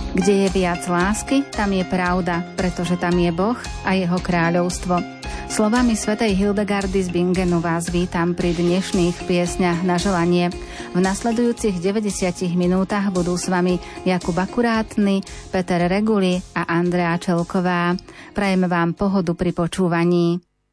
Kde je viac lásky, tam je pravda, pretože tam je Boh a jeho kráľovstvo. Slovami svätej Hildegardy z Bingenu vás vítam pri dnešných piesňach na želanie. V nasledujúcich 90 minútach budú s vami Jakub Akurátny, Peter Reguli a Andrea Čelková. Prajeme vám pohodu pri počúvaní.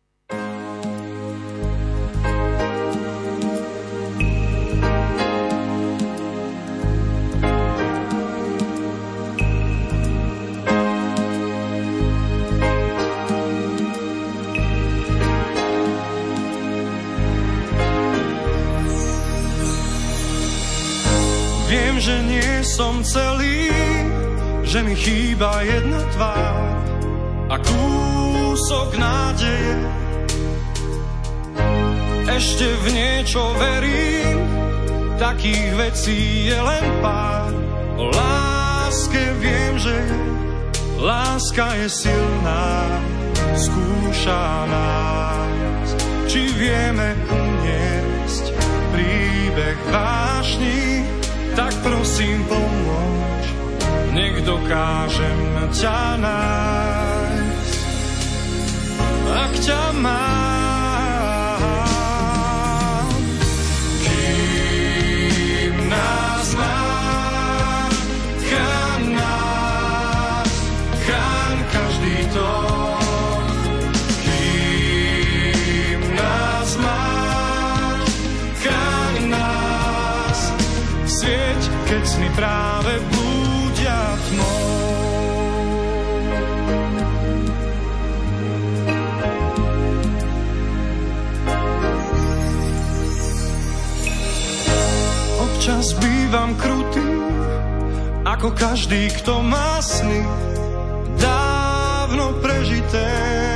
Viem, že nie som celý, že mi chýba jedna tvár a kúsok nádeje. Ešte v niečo verím, takých vecí je len pár. O láske viem, že láska je silná, skúša nás, či vieme uniesť príbeh vášni. Tak prosím pomôž, nech dokážem ťa nájsť. Ak ťa mám, kým nás chráň každý to, kým nás máš, chráň nás, svieť, keď sny práve blúdia tmou. Občas bývam krutý, ako každý, kto má sny dávno prežité.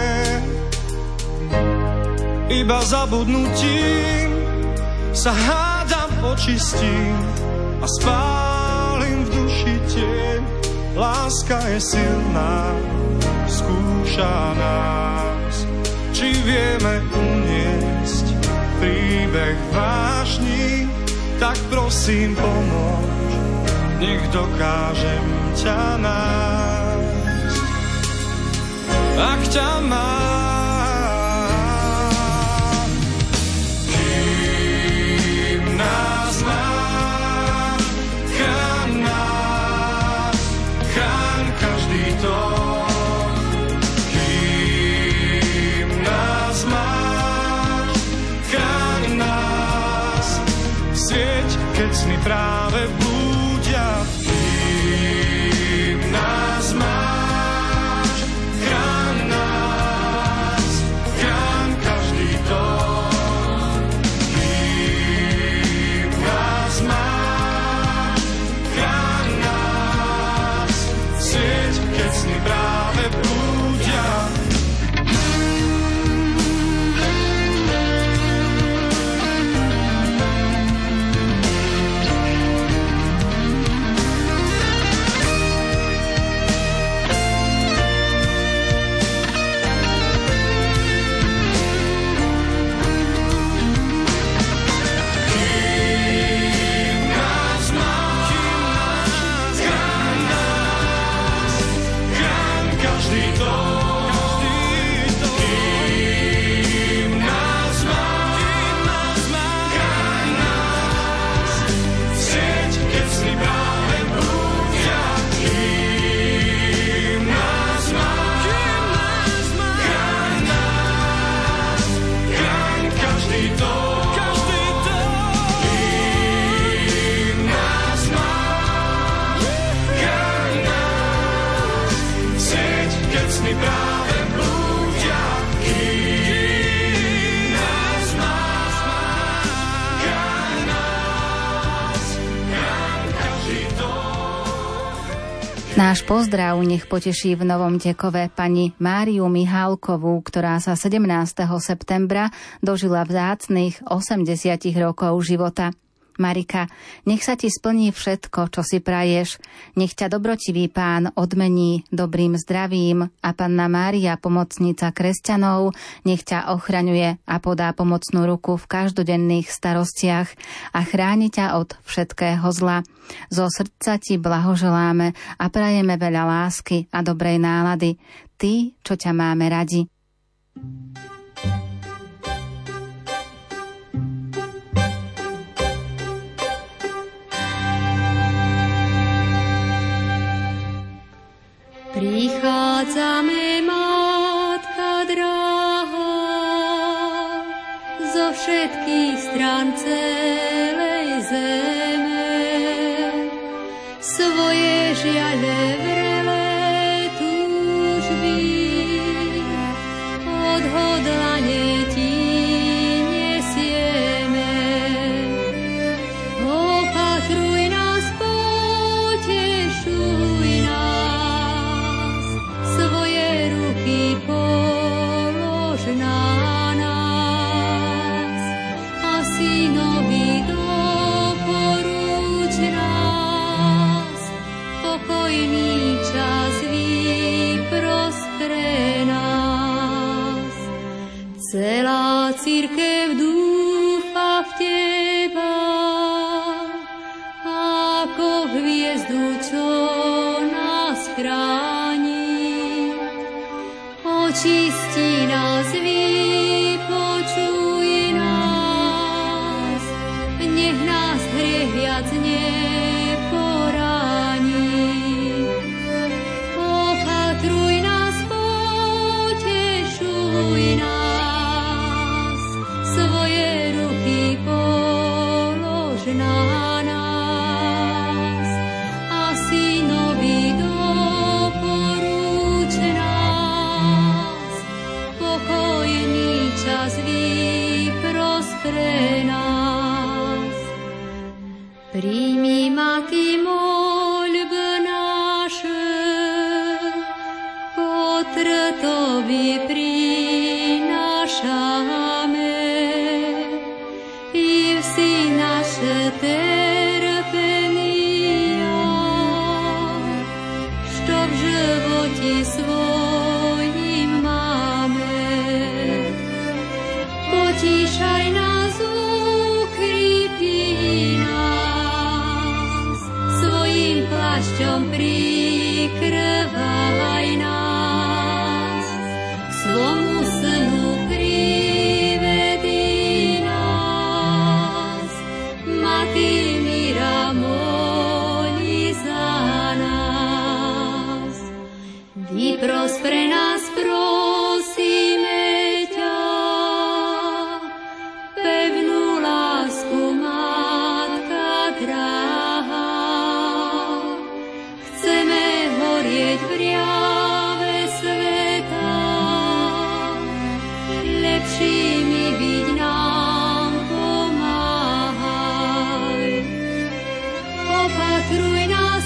Iba zabudnutím sa hádam očistím a spálim v duši tieň. Láska je silná, skúša nás, či vieme uniesť príbeh vášni. Tak prosím pomôž, nech dokážem ťa nájsť. Ak ťa mám, kým nás máš, chráň každý to, kým nás máš, chráň nás, svieť, keď sny práve blúdia, kým nás máš, chráň nás, chráň každý to, kým nás máš, chráň nás, svieť, keď sny práve blúdia. Náš pozdrav nech poteší v Novom Tekove pani Máriu Mihálkovú, ktorá sa 17. septembra dožila vzácnych 80 rokov života. Marika, nech sa ti splní všetko, čo si praješ. Nech ťa dobrotivý Pán odmení dobrým zdravím a Panna Mária, pomocnica kresťanov, nech ťa ochraňuje a podá pomocnú ruku v každodenných starostiach a chráni ťa od všetkého zla. Zo srdca ti blahoželáme a prajeme veľa lásky a dobrej nálady. Ty, čo ťa máme radi. Prichádzame, Matka drahá, zo všetkých strán celej zeme. Svoje žiaľe vrelé túžby odhodlane ti nesieme. Opatruj nás, potešuj nás, svoje ruky polož na nás a synovi doporuč nás, pokojný čas vyprostre nás. Celá cirkev dúfa v teba, ako hviezdu, čo nás chráni. Očistí nás, vypočuj nás, nech nás hriech viac neporáni. Opatruj nás, potešuj nás, svoje ruky polož na nás a synovi doporuč nás, pokojný čas vyprostre nás. Príjmi, Mati, moľby naše, potr Tobie prinášame, i vsi naše terpenia, što v živote svojim máme. Potíšaj nás, ukrypí nás, svojim plášťom prikrvaj nás, k svomu synu privedi nás. Mati mira, moli za nás. Vypros pre nás, prosíme ťa, pevnú lásku, Matka drahá. Chceme horieť v riave sveta, lepšími byť nám pomáhaj. Opatruj nás,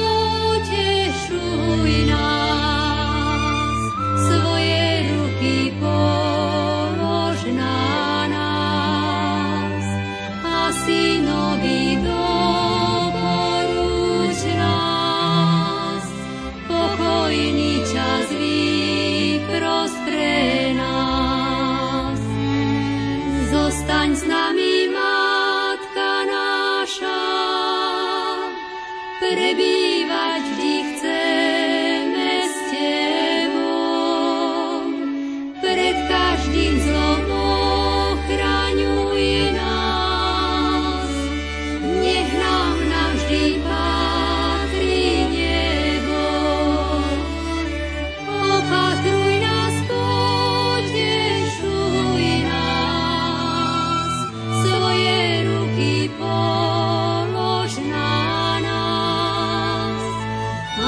potešuj nás, svoje ruky polož na nás a synovi doporuč nás, pokojný čas vyprostre nás. Zostaň s nami, Matka naša, prebývať vždy chceme s Tebou, pred každým zlom ochraňuj nás, nech nám navždy patrí nebo. Opatruj nás, potešuj nás, svoje ruky polož na nás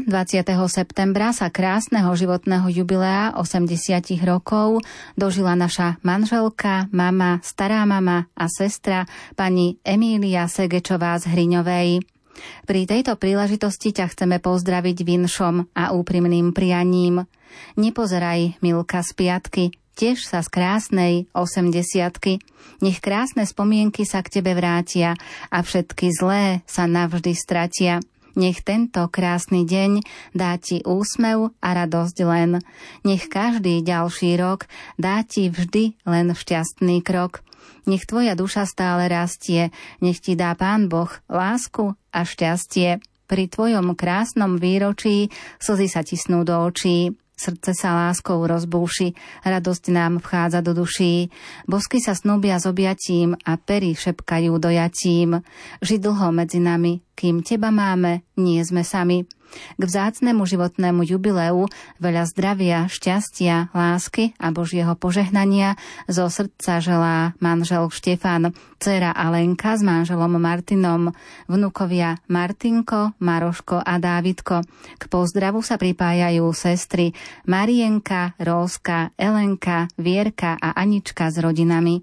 20. septembra sa krásneho životného jubilea 80 rokov dožila naša manželka, mama, stará mama a sestra pani Emília Segečová z Hriňovej. Pri tejto príležitosti ťa chceme pozdraviť vinšom a úprimným prianím. Nepozeraj, Milka, z piatky, tiež sa z krásnej 80-ky. Nech krásne spomienky sa k tebe vrátia a všetky zlé sa navždy stratia. Nech tento krásny deň dá ti úsmev a radosť len. Nech každý ďalší rok dá ti vždy len šťastný krok. Nech tvoja duša stále rastie, nech ti dá Pán Boh lásku a šťastie. Pri tvojom krásnom výročí slzy sa tisnú do očí. Srdce sa láskou rozbúši, radosť nám vchádza do duší. Bosky sa snúbia s objatím a pery šepkajú dojatím. Ži dlho medzi nami, kým teba máme, nie sme sami. K vzácnemu životnému jubileu veľa zdravia, šťastia, lásky a Božieho požehnania zo srdca želá manžel Štefan, dcéra Alenka s manželom Martinom, vnukovia Martinko, Maroško a Dávidko. K pozdravu sa pripájajú sestry Marienka, Rózka, Elenka, Vierka a Anička s rodinami.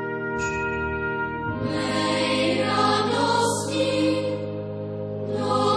No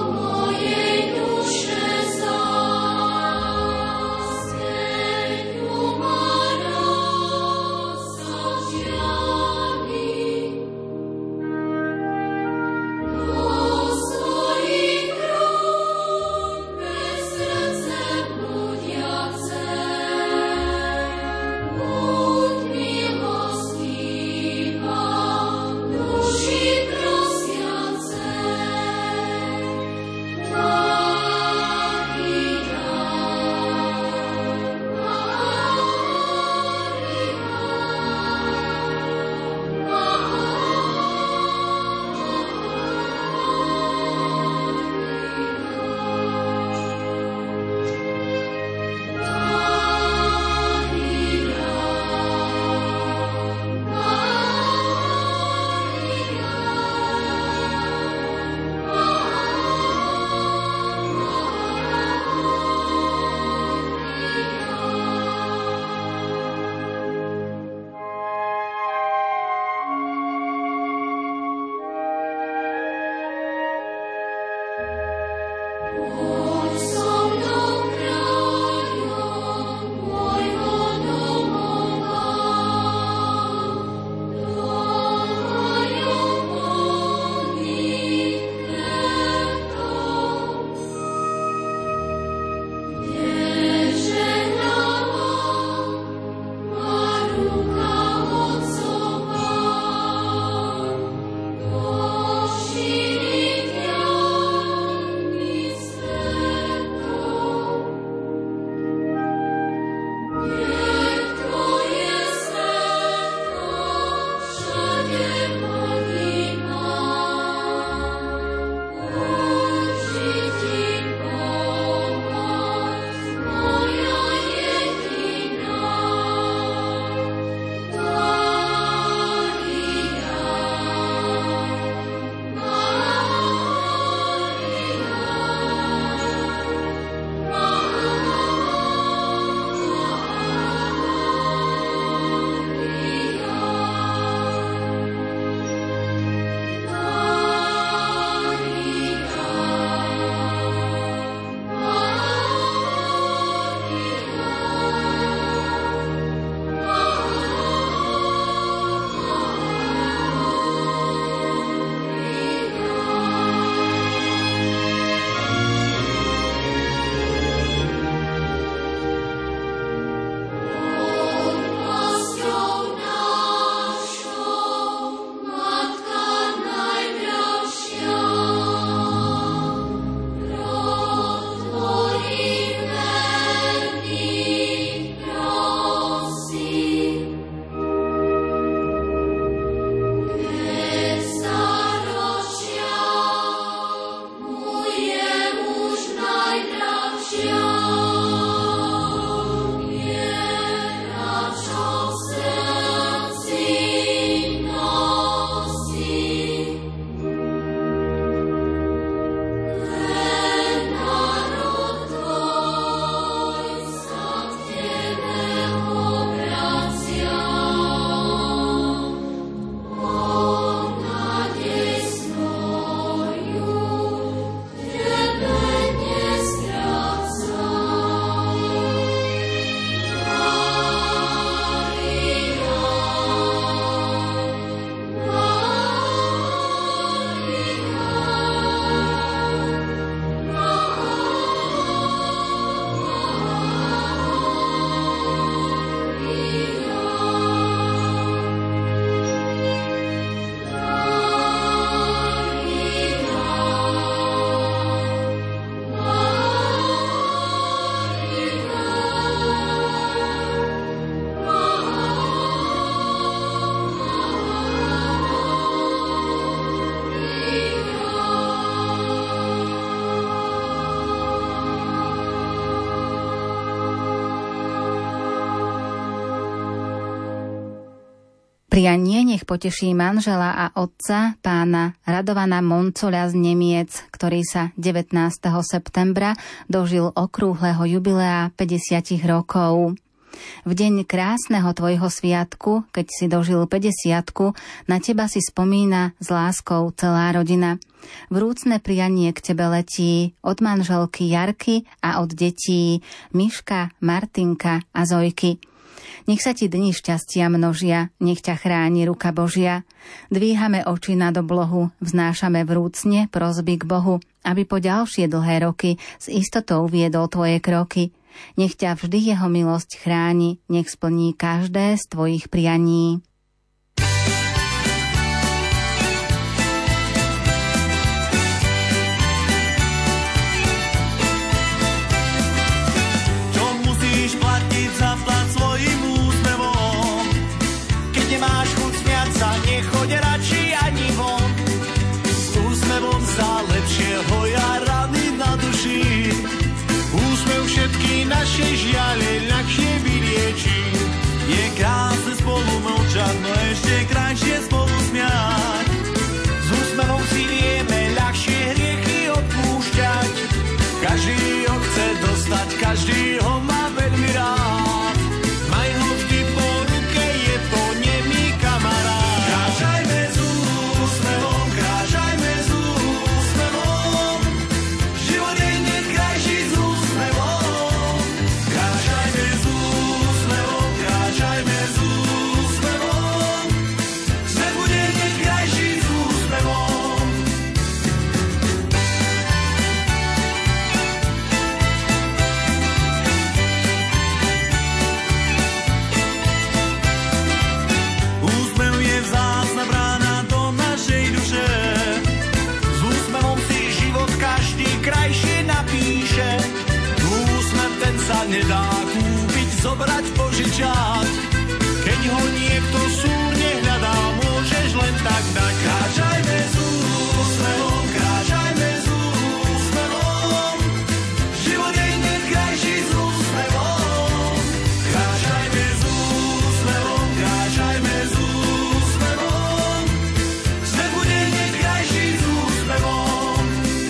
Prianie nech poteší manžela a otca pána Radovana Moncoľa z Nemiec, ktorý sa 19. septembra dožil okrúhleho jubilea 50 rokov. V deň krásneho tvojho sviatku, keď si dožil 50, na teba si spomína s láskou celá rodina. Vrúcne prianie k tebe letí od manželky Jarky a od detí Miška, Martinka a Zojky. Nech sa ti dni šťastia množia, nech ťa chráni ruka Božia. Dvíhame oči nad oblohu, vznášame vrúcne prosby k Bohu, aby po ďalšie dlhé roky s istotou viedol tvoje kroky. Nech ťa vždy jeho milosť chráni, nech splní každé z tvojich prianí. Nechoď radši ani von, s úsmevom za lepšieho ja rany na duši. Úsmev všetky naše žiale ľahšie vylieči. Je krásne spolu mlčať, no ešte krajšie spolu smiať. S úsmevom si vieme ľahšie hriechy odpúšťať. Každý ho chce dostať, každý ho má veľmi rád. Maj ho vždy po ruke, je to nemý kamarát. Kráčajme s úsmevom, kráčajme s úsmevom. Život je hneď krajší s úsmevom. Kráčajme s úsmevom, kráčajme s úsmevom. Svet bude hneď krajší s úsmevom. Úsmev je vzácna brána do našej duše. S úsmevom si život každý krajšie napíše. Úsmev ten sa nedá kúpiť, zobrať, požičať. Keď ho niekto súrne hľadá, môžeš len tak dať. Kráčajme s úsmevom, kráčajme s úsmevom. Život je hneď krajší s úsmevom. Kráčajme s úsmevom, kráčajme s úsmevom. Svet bude hneď krajší s úsmevom.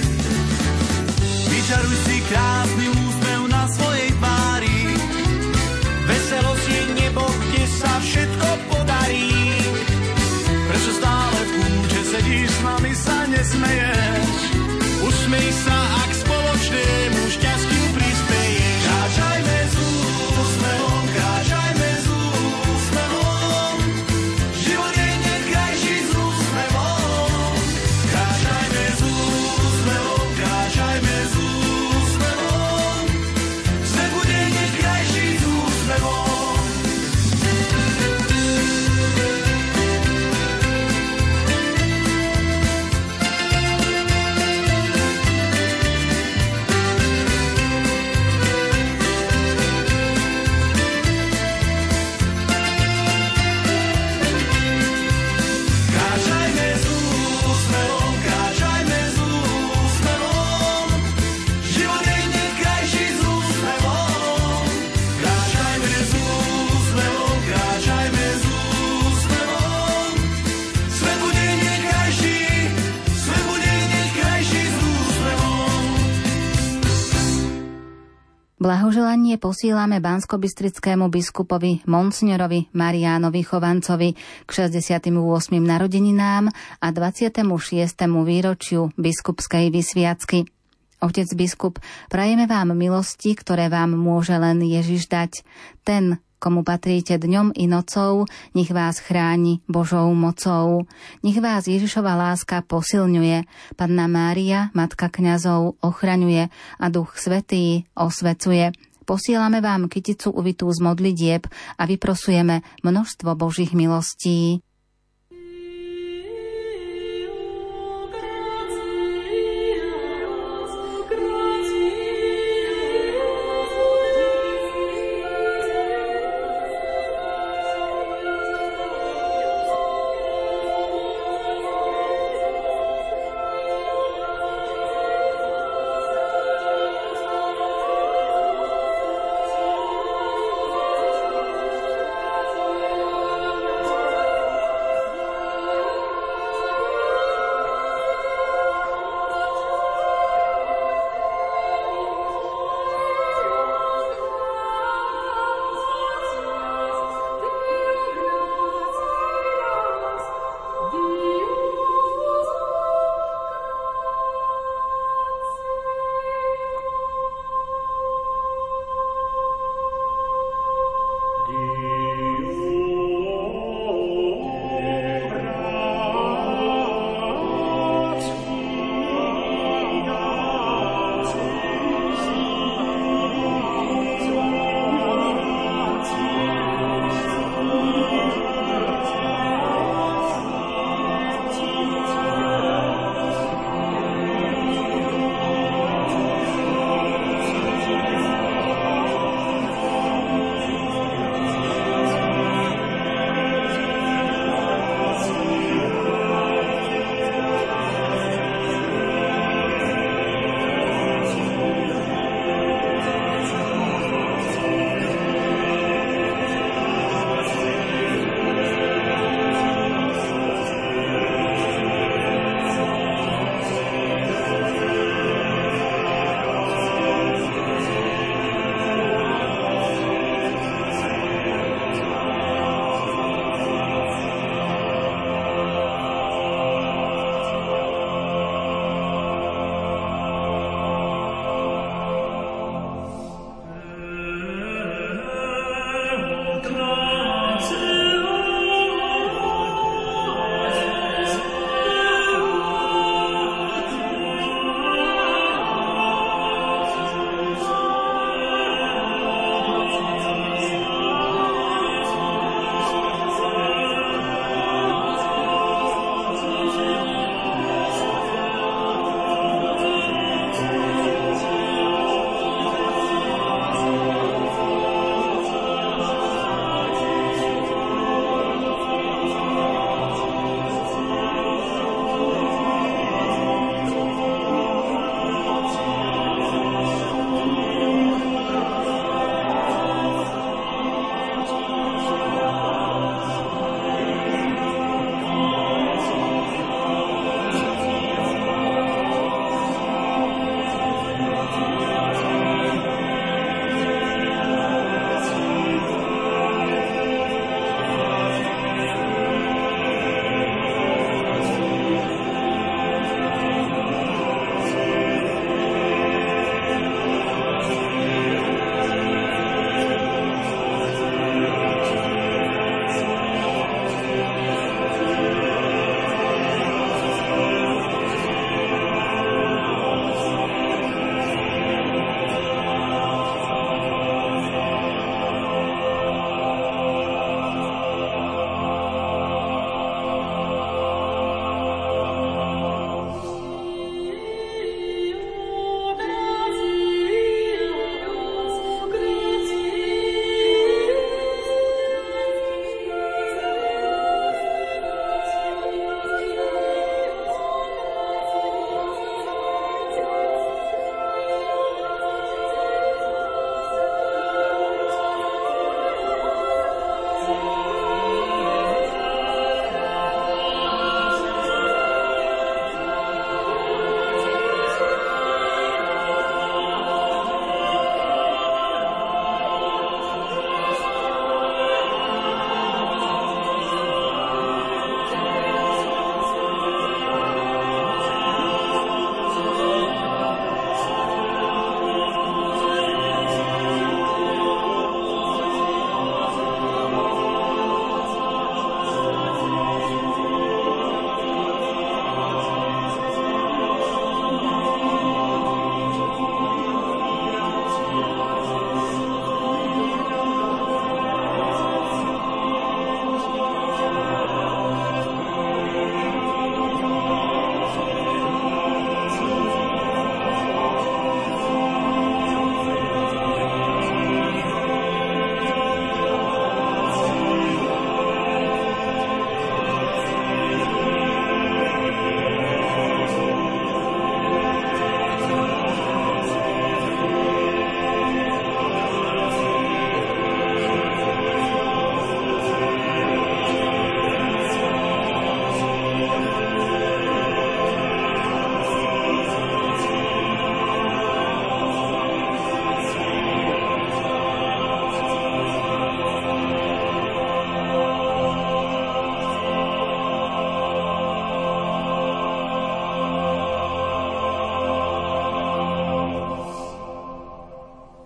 Vyčaruj si krásny úsmev na svojej tvári. Veselosť je nebo, kde sa všetko podarí. Prečo stále v kúte sedíš, s nami sa nesmeješ? Usmej sa, ak spoločnému šťastiu prispeješ. Kráčajme s úsmevom, kráčajme s úsmevom. Život je hneď krajší s úsmevom. Kráčajme s úsmevom, kráčajme s úsmevom. Svet bude hneď krajší s úsmevom. Kráčajme s úsmevom, kráčajme s úsmevom. Život je hneď krajší s úsmevom. Kráčajme s úsmevom, kráčajme s úsmevom. Svet bude hneď krajší, svet bude hneď krajší s úsmevom. Blahoželanie posílame banskobystrickému biskupovi Monsignorovi Mariánovi Chovancovi k 68. narodeninám a 26. výročiu biskupskej vysviacky. Otec biskup, prajeme vám milosti, ktoré vám môže len Ježiš dať. Ten, komu patríte dňom i nocou, nech vás chráni Božou mocou. Nech vás Ježišova láska posilňuje, Panna Mária, Matka kňazov, ochraňuje a Duch Svätý osvecuje. Posielame vám kyticu uvitú z modlitieb a vyprosujeme množstvo Božích milostí.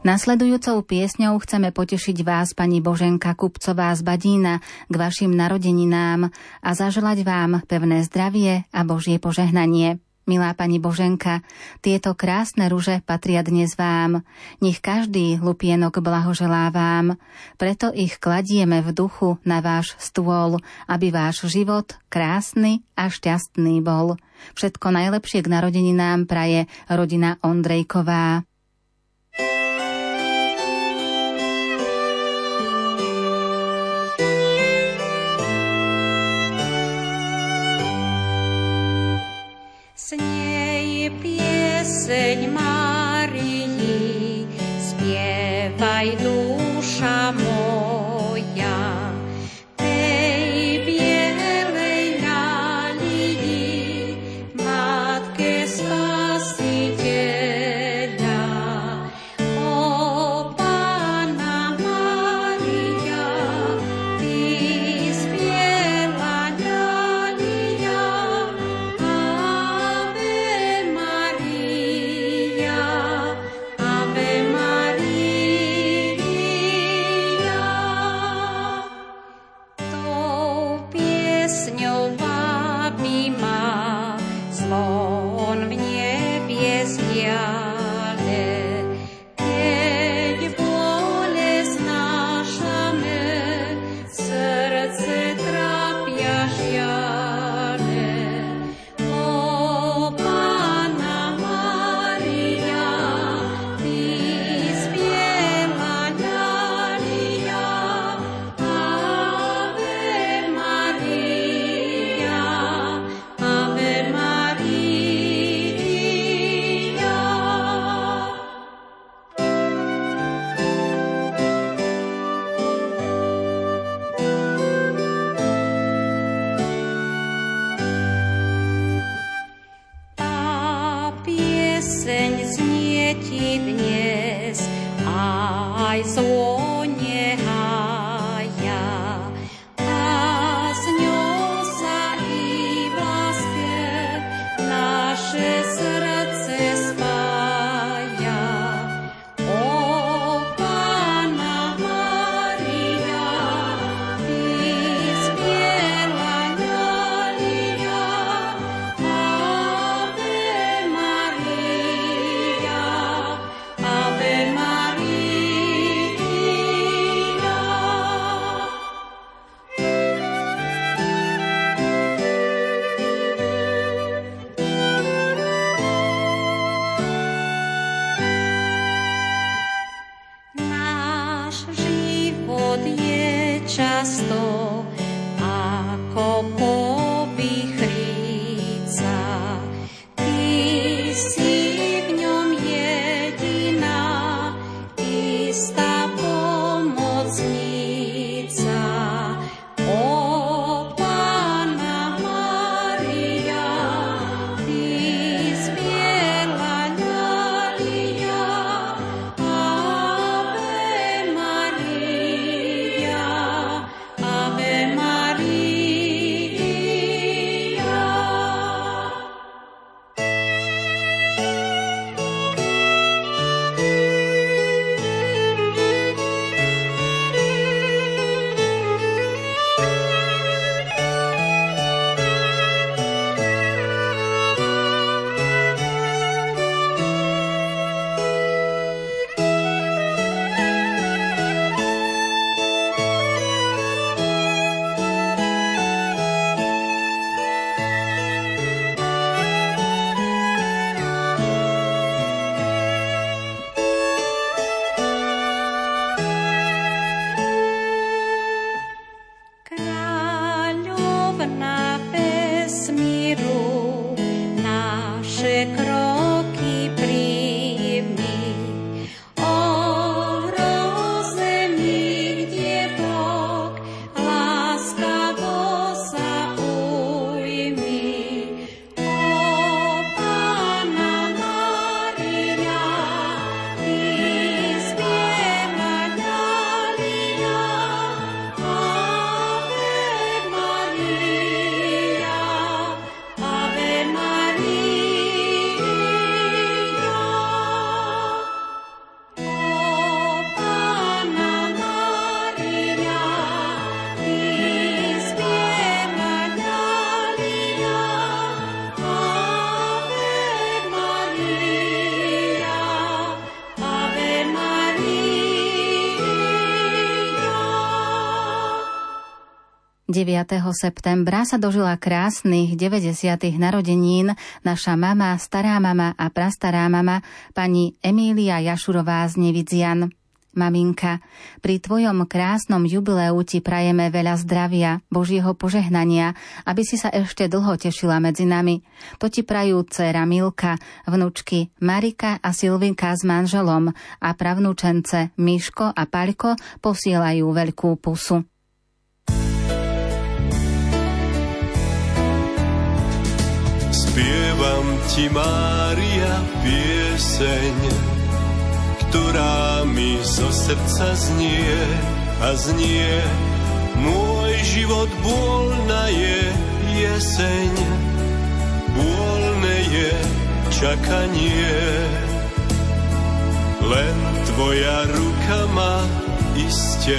Nasledujúcou piesňou chceme potešiť vás, pani Boženka Kupcová z Badína, k vašim narodeninám a zaželať vám pevné zdravie a Božie požehnanie. Milá pani Boženka, tieto krásne ruže patria dnes vám. Nech každý lupienok blahoželá vám. Preto ich kladieme v duchu na váš stôl, aby váš život krásny a šťastný bol. Všetko najlepšie k narodeninám praje rodina Ondrejková. Snej pieseň Márii, spievaj duša moja, tej bielej ľalii, Matke Spasiteľa. O Panna Mária, ty spieva ľalia, Ave Maria. septembra sa dožila krásnych 90. narodenín naša mama, stará mama a prastará mama, pani Emília Jašurová z Nevidzian. Maminka, pri tvojom krásnom jubileu ti prajeme veľa zdravia, Božieho požehnania, aby si sa ešte dlho tešila medzi nami. To ti prajú dcéra Milka, vnučky Marika a Silvinka s manželom a pravnúčence Miško a Paľko posielajú veľkú pusu. Spievam ti, Mária, pieseň, ktorá mi zo srdca znie a znie. Môj život bôľna je jeseň, bôľne je čakanie. Len tvoja ruka ma iste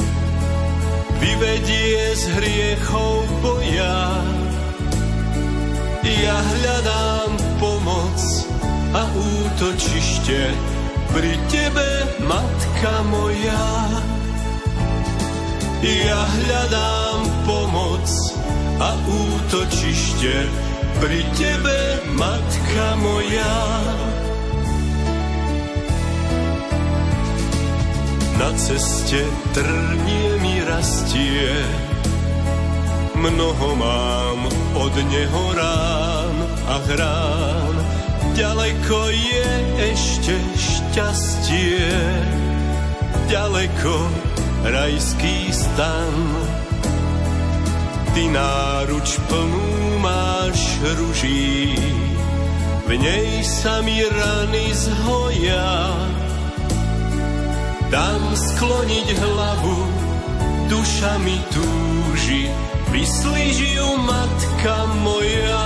vyvedie z hriechov boja. Ja hľadám pomoc a útočište pri tebe, matka moja. Ja hľadám pomoc a útočište pri tebe, matka moja. Na ceste trnie mi rastie, mnoho mám od neho rán a hrán. Ďaleko je ešte šťastie, ďaleko rajský stan. Ty náruč plnú máš ruží, v nej sa mi rany zhoja. Tam skloniť hlavu, duša mi túži, vyslíži ju, matka moja.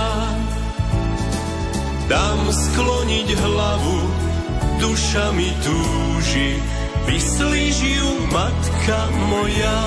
Dám skloniť hlavu, duša mi túži, vyslíži ju, matka moja.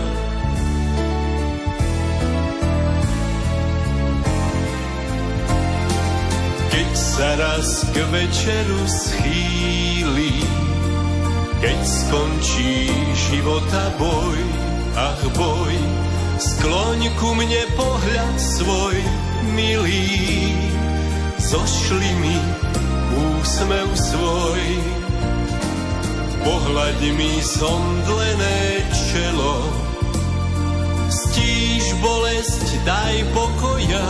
Keď sa raz k večeru schýli, keď skončí života boj, ach boj, skloň ku mne pohľad svoj, milý. Zošli mi úsmev svoj, pohľaď mi zomdlené čelo, stíš bolesť, daj pokoja.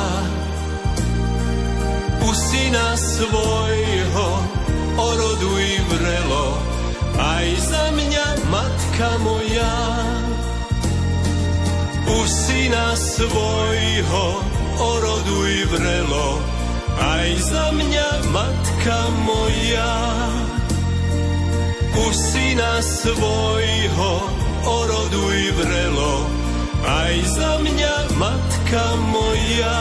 U syna svojho oroduj vrelo, aj za mňa, matka moja. U syna svojho oroduj vrelo, aj za mňa, matka moja. U syna svojho oroduj vrelo, aj za mňa, matka moja.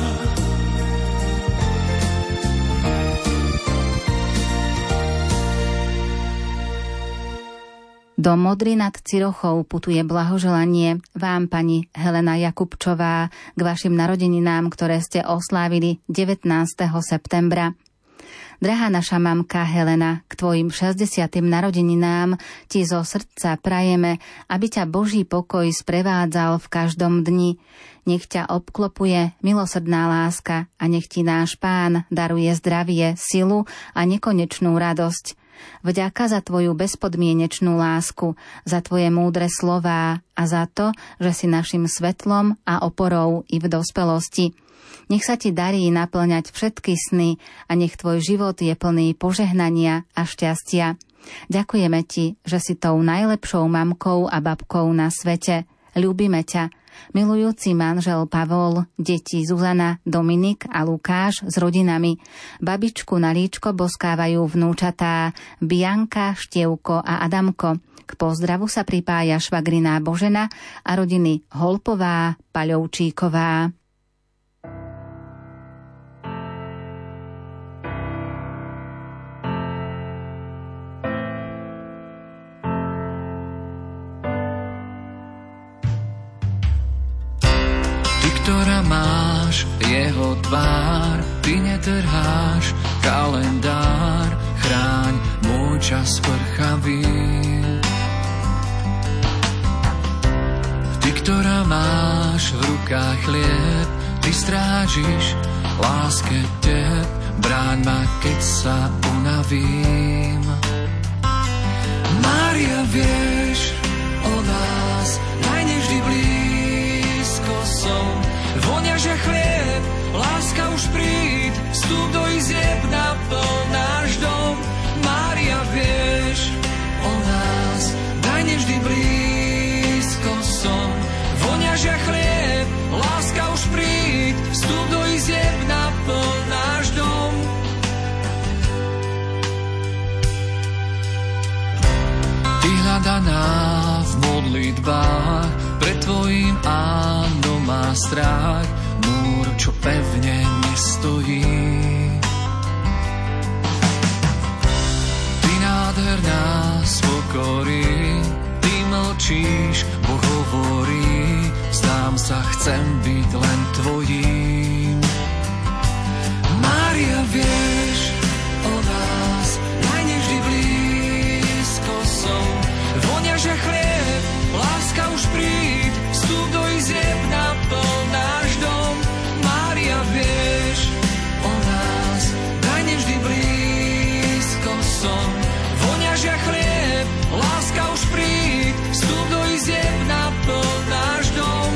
Do Modry nad Cirochou putuje blahoželanie vám, pani Helena Jakubčová, k vašim narodeninám, ktoré ste oslávili 19. septembra. Drahá naša mamka Helena, k tvojim 60. narodeninám ti zo srdca prajeme, aby ťa Boží pokoj sprevádzal v každom dni. Nech ťa obklopuje milosrdná láska a nech ti náš Pán daruje zdravie, silu a nekonečnú radosť. Vďaka za tvoju bezpodmienečnú lásku, za tvoje múdre slová a za to, že si našim svetlom a oporou i v dospelosti. Nech sa ti darí naplňať všetky sny a nech tvoj život je plný požehnania a šťastia. Ďakujeme ti, že si tou najlepšou mamkou a babkou na svete. Ľúbime ťa. Milujúci manžel Pavol, deti Zuzana, Dominik a Lukáš s rodinami. Babičku na líčko boskávajú vnúčatá Bianka, Štievko a Adamko. K pozdravu sa pripája švagriná Božena a rodiny Holpová, Paľovčíková. Ktorá máš jeho tvár, ty netrháš kalendár, chráň môj čas prchavý. Ty, ktorá máš v rukách chlieb, ty strážiš láske teb, bráň ma, keď sa unavím. Mária, vieš o nás, najne vždy blízko som, vonia, že chlieb, láska už príď, vstup do izieb, naplň náš dom. Mária, vieš o nás, najne vždy blízko som, vonia, že chlieb, láska už príď, vstup do izieb, naplň náš dom. Ty hľadaná v modlitbách, pred tvojím áno má strach, múr, čo pevne nestojí. Ty nádherná z pokory, ty mlčíš, Boh hovorí, vzdám sa, chcem byť len tvojím. Mária, vieš o nás, najne vždy blízko som, vonia, že chlieb, láska už príď, vstup do izieb, naplň náš dom. Mária, vieš o nás, najne vždy blízko som, vonia, že chlieb, láska už príď, vstup do izieb, naplň náš dom.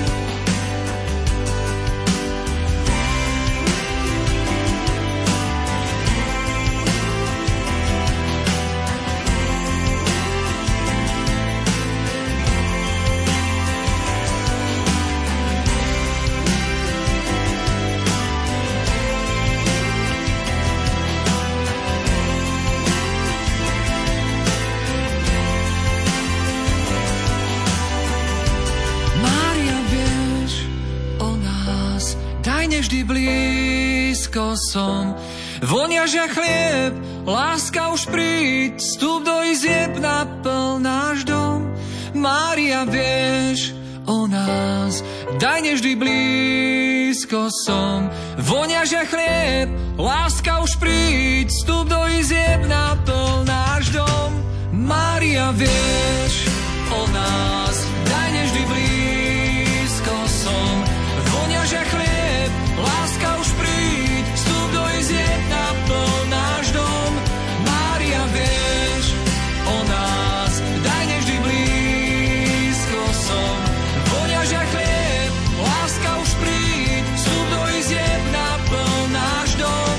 Vždy blízko som, vonia, že chlieb, láska už príď, vstup do izieb, naplň náš dom. Mária, vieš o nás, daj vždy blízko som, vonia, že chlieb, láska už príď, vstup do izieb, naplň náš dom. Mária, vieš o nás, daj vždy blízko som, vonia, že chlieb, láska už príď, vstup do izieb, naplň náš dom. Mária, vieš o nás, daj vždy blízko som, vonia, že chlieb, láska už príď, vstup do izieb, naplň náš dom.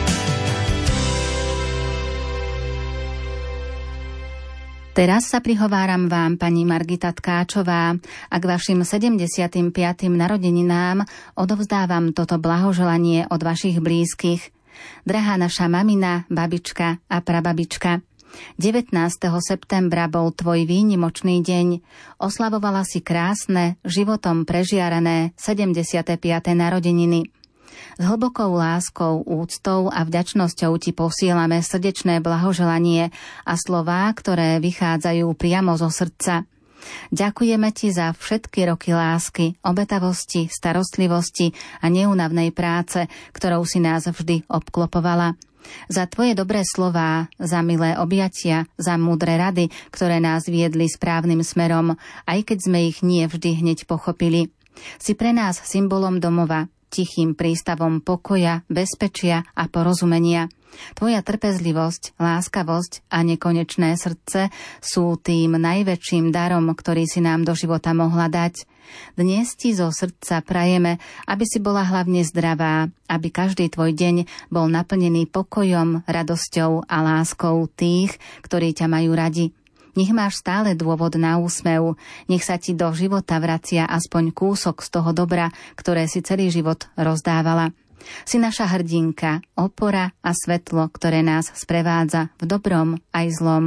Teraz sa prihováram vám, pani Margita Tkáčová, a k vašim 75. narodeninám odovzdávam toto blahoželanie od vašich blízkych. Drahá naša mamina, babička a prababička, 19. septembra bol tvoj výnimočný deň. Oslavovala si krásne, životom prežiarané 75. narodeniny. S hlbokou láskou, úctou a vďačnosťou ti posielame srdečné blahoželanie a slová, ktoré vychádzajú priamo zo srdca. Ďakujeme ti za všetky roky lásky, obetavosti, starostlivosti a neúnavnej práce, ktorou si nás vždy obklopovala. Za tvoje dobré slová, za milé objatia, za múdre rady, ktoré nás viedli správnym smerom, aj keď sme ich nie vždy hneď pochopili. Si pre nás symbolom domova, tichým prístavom pokoja, bezpečia a porozumenia. Tvoja trpezlivosť, láskavosť a nekonečné srdce sú tým najväčším darom, ktorý si nám do života mohla dať. Dnes ti zo srdca prajeme, aby si bola hlavne zdravá, aby každý tvoj deň bol naplnený pokojom, radosťou a láskou tých, ktorí ťa majú radi. Nech máš stále dôvod na úsmev, nech sa ti do života vracia aspoň kúsok z toho dobra, ktoré si celý život rozdávala. Si naša hrdinka, opora a svetlo, ktoré nás sprevádza v dobrom aj zlom.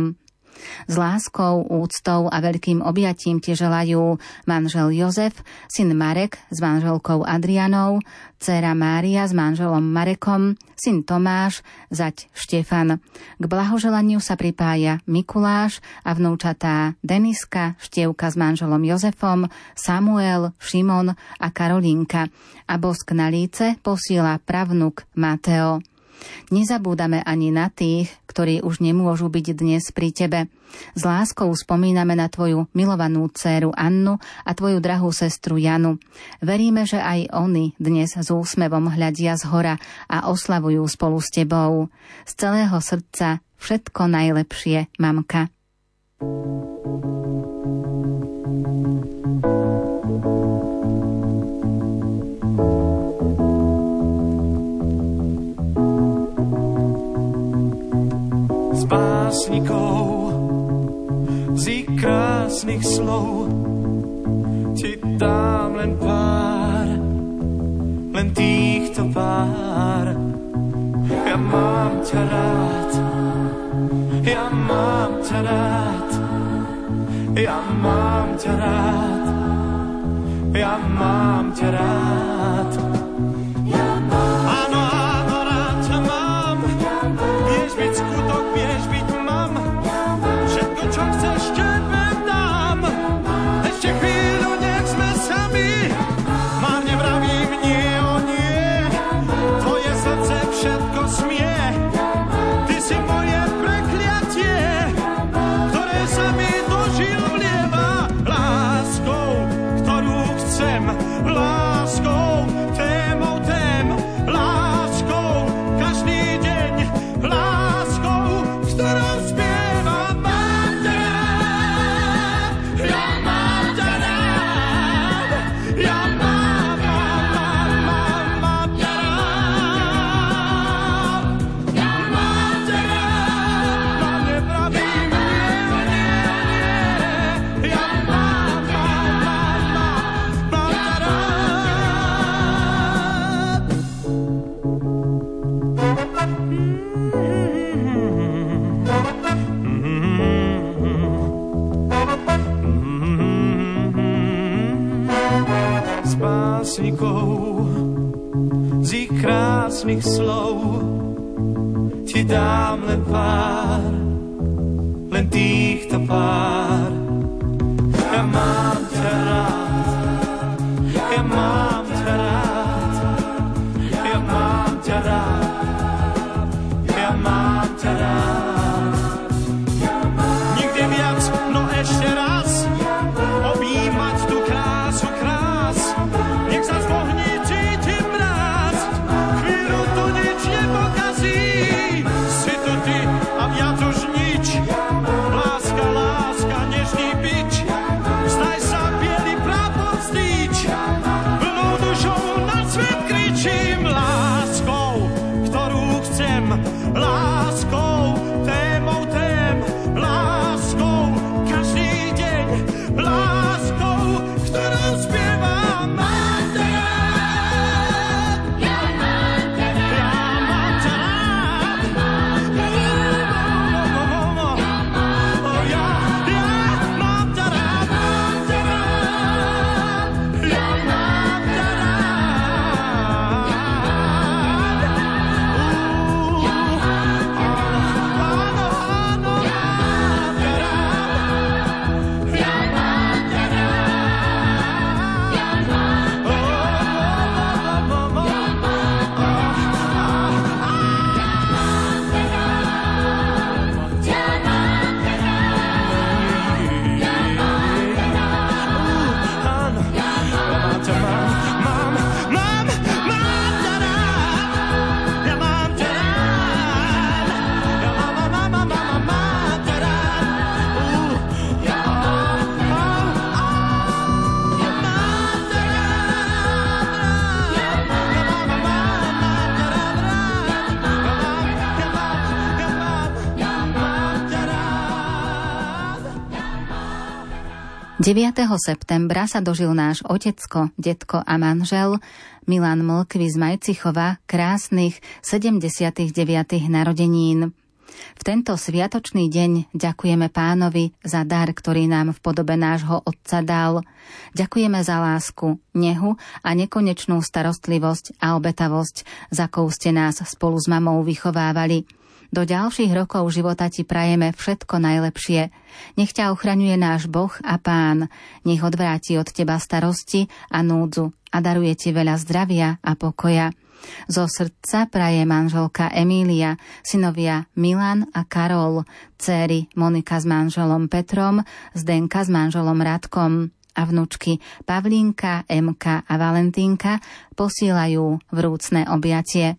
S láskou, úctou a veľkým objatím ti želajú manžel Jozef, syn Marek s manželkou Adrianou, dcéra Mária s manželom Marekom, syn Tomáš, zať Štefan. K blahoželaniu sa pripája Mikuláš a vnúčatá Deniska, Števka s manželom Jozefom, Samuel, Šimon a Karolínka. A bosk na líce posiela pravnuk Mateo. Nezabúdame ani na tých, ktorí už nemôžu byť dnes pri tebe. S láskou spomíname na tvoju milovanú dcéru Annu a tvoju drahú sestru Janu. Veríme, že aj oni dnes s úsmevom hľadia zhora a oslavujú spolu s tebou. Z celého srdca všetko najlepšie, mamka. Z básnikov, z ich krásnych slov ti dám len pár, len týchto pár. Ja mám ťa rád, ja mám ťa rád, ja mám ťa rád, ja mám ťa rád. Áno, áno, rád ťa mám, vieš byť skutok, vieš byť mám, všetko, čo chceš, tebe dám. Ešte chvíľu, nech sme sami, márne vravím nie o nie, tvoje srdce všetko smie. Ty si moje prekliatie, ktoré sa mi do žil vlieva. Láskou, ktorú chcem, láskou, témou tém, láskou, každý deň, láskou, ktorou spievam. Mám ťa rád, ja mám ťa rád, ja mám ťa rád, ja mám ťa rád, ma nevravím nie, ja mám ťa rád. Z básnikov, z ich krásnych slov ti dám len pár, len týchto pár. Ja mám ťa rád, ja mám ťa rád, ja mám ťa rád, ja mám ťa rád. Nikdy viac, no ešte raz, objímať tú krásu krás. Nech sa zvohní, cítim mráz, chvíľu tu nič nepokazí. Si tu ty a viac už nič, láska, láska, nežný bič. Vzdaj sa, biely prápor vzdíč, plnou dušou na svet kričím. Láskou, ktorú chcem, láskou, témou tém, láskou, každý deň, láskou, ktorou spievam. Mám ťa rád, ja mám ťa rád, ja mám ťa rád, ja mám ťa rád, ja mám ťa rád. 9. septembra sa dožil náš otecko, detko a manžel Milan Mlkvy z Majcichova krásnych 79. narodenín. V tento sviatočný deň ďakujeme Pánovi za dar, ktorý nám v podobe nášho Otca dal. Ďakujeme za lásku, nehu a nekonečnú starostlivosť a obetavosť, za akou ste nás spolu s mamou vychovávali. Do ďalších rokov života ti prajeme všetko najlepšie. Nech ťa ochraňuje náš Boh a Pán. Nech odvráti od teba starosti a núdzu a daruje ti veľa zdravia a pokoja. Zo srdca praje manželka Emília, synovia Milan a Karol, dcéry Monika s manželom Petrom, Zdenka s manželom Radkom a vnučky Pavlínka, Emka a Valentínka posílajú vrúcne objatie.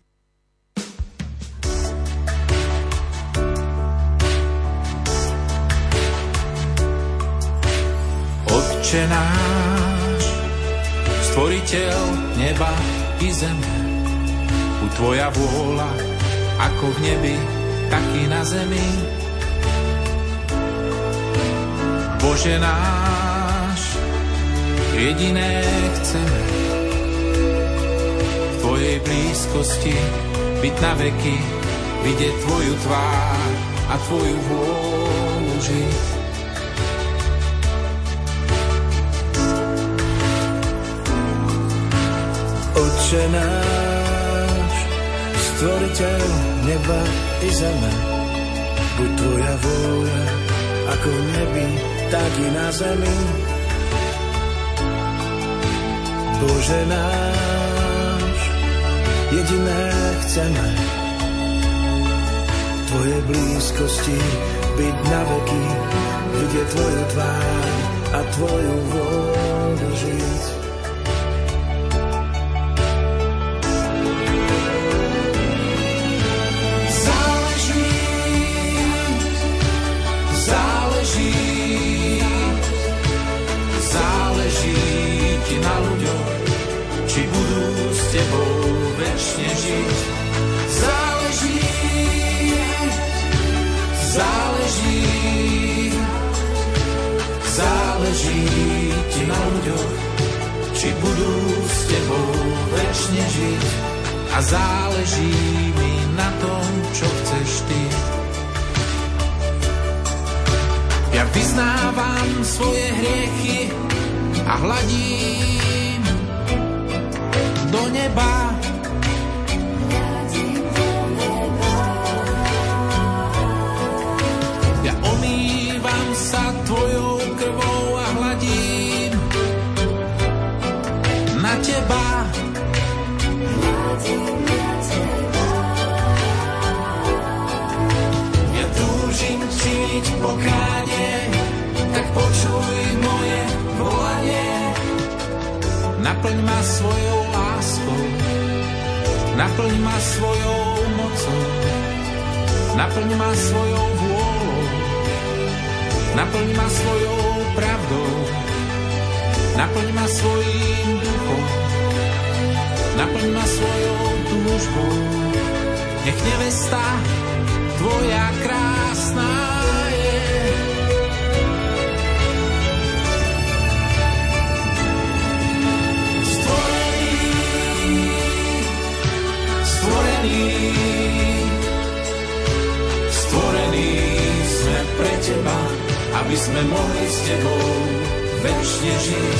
Otče náš, stvoriteľ neba i zeme, buď tvoja vôľa, ako v nebi, tak i na zemi. Bože náš, jediné chceme v tvojej blízkosti byť na veky, vidieť tvoju tvár a tvoju vôľu žiť. Otče náš, stvoriteľ neba i zeme, buď tvoja vôľa, ako v nebi, tak i na zemi. Bože náš, jediné chceme v tvojej blízkosti byť na veky, vidieť tvoju tvár a tvoju vôľu žiť. Či budú s tebou večne žiť. Záleží ti na ľuďoch, či budú s tebou večne žiť. A záleží mi na tom, čo chceš ty. Ja vyznávam svoje hriechy a hladím do neba. Ja omývam sa tvojou krvou a hladím na teba. Ja túžim cítiť pokánie, tak počuj moje volanie. Naplň ma svojou láskou, naplň ma svojou mocou, naplň ma svojou vôľou, naplň ma svojou pravdou, naplň ma svojím duchom, naplň ma svojou túžbou. Nech nevesta tvoja krásna je. Stvorení sme pre teba, aby sme mohli s tebou večne žiť.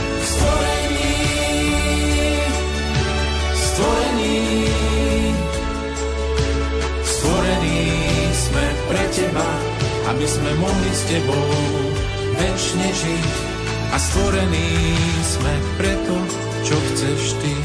Stvorení sme pre teba, aby sme mohli s tebou večne žiť. A stvorení sme pre to, čo chceš ty.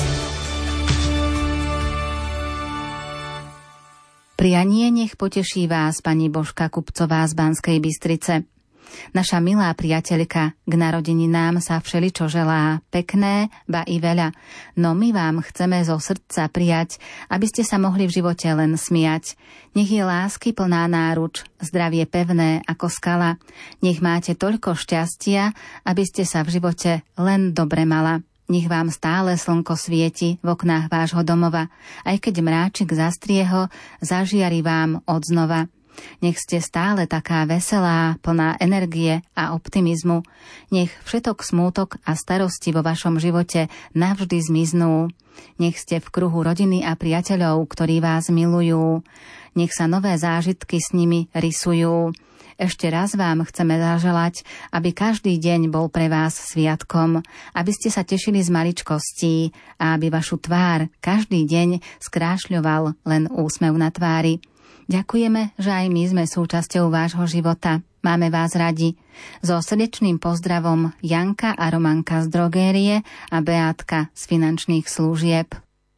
Prianie nech poteší vás pani Božka Kupcová z Banskej Bystrice. Naša milá priateľka, k narodeninám sa všeličo želá, pekné, ba i veľa. No my vám chceme zo srdca prijať, aby ste sa mohli v živote len smiať. Nech je lásky plná náruč, zdravie pevné ako skala. Nech máte toľko šťastia, aby ste sa v živote len dobre mala. Nech vám stále slnko svieti v oknách vášho domova, aj keď mráčik zastrieho, zažiari vám odznova. Nech ste stále taká veselá, plná energie a optimizmu. Nech všetok smútok a starosti vo vašom živote navždy zmiznú. Nech ste v kruhu rodiny a priateľov, ktorí vás milujú. Nech sa nové zážitky s nimi rysujú. Ešte raz vám chceme zaželať, aby každý deň bol pre vás sviatkom, aby ste sa tešili z maličkostí a aby vašu tvár každý deň skrášľoval len úsmev na tvári. Ďakujeme, že aj my sme súčasťou vášho života. Máme vás radi. So srdečným pozdravom Janka a Romanka z drogérie a Beátka z finančných služieb.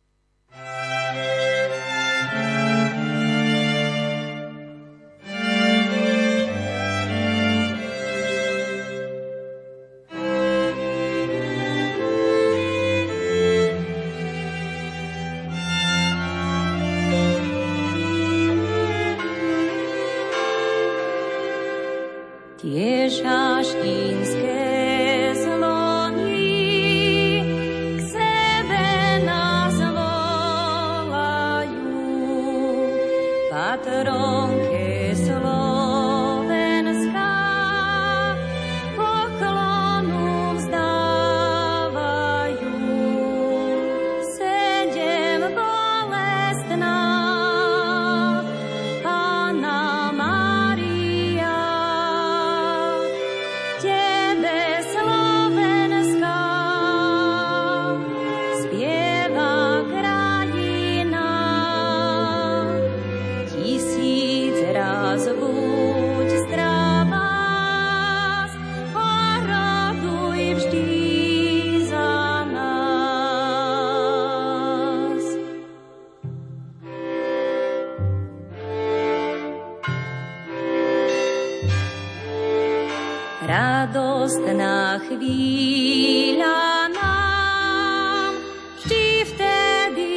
Tie šaštínske zvony k sebe nás volajú, patronke Slovenská poklonu vzdávajú. Sedem bolestná Panna Mária, Tebe Slovenská spieva krajina. Tisíc raz buď zdravá a raduj vždy za nás. Radostná chvíľa nám vždy vtedy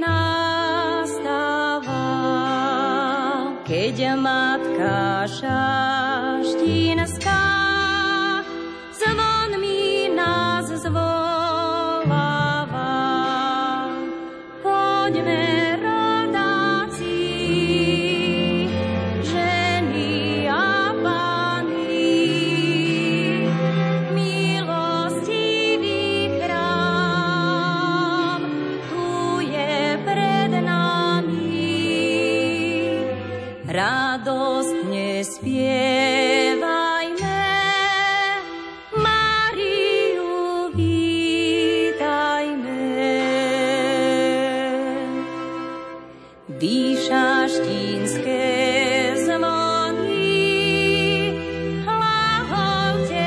nastáva, keď matka šaštínska zvonmi nás zvoláva. Poďme, rodáci, ženy a páni, milostivý chrám tu je pred nami. Radostne spievajme, Máriu vítajme. Vy šaštínske zvony, hlaholte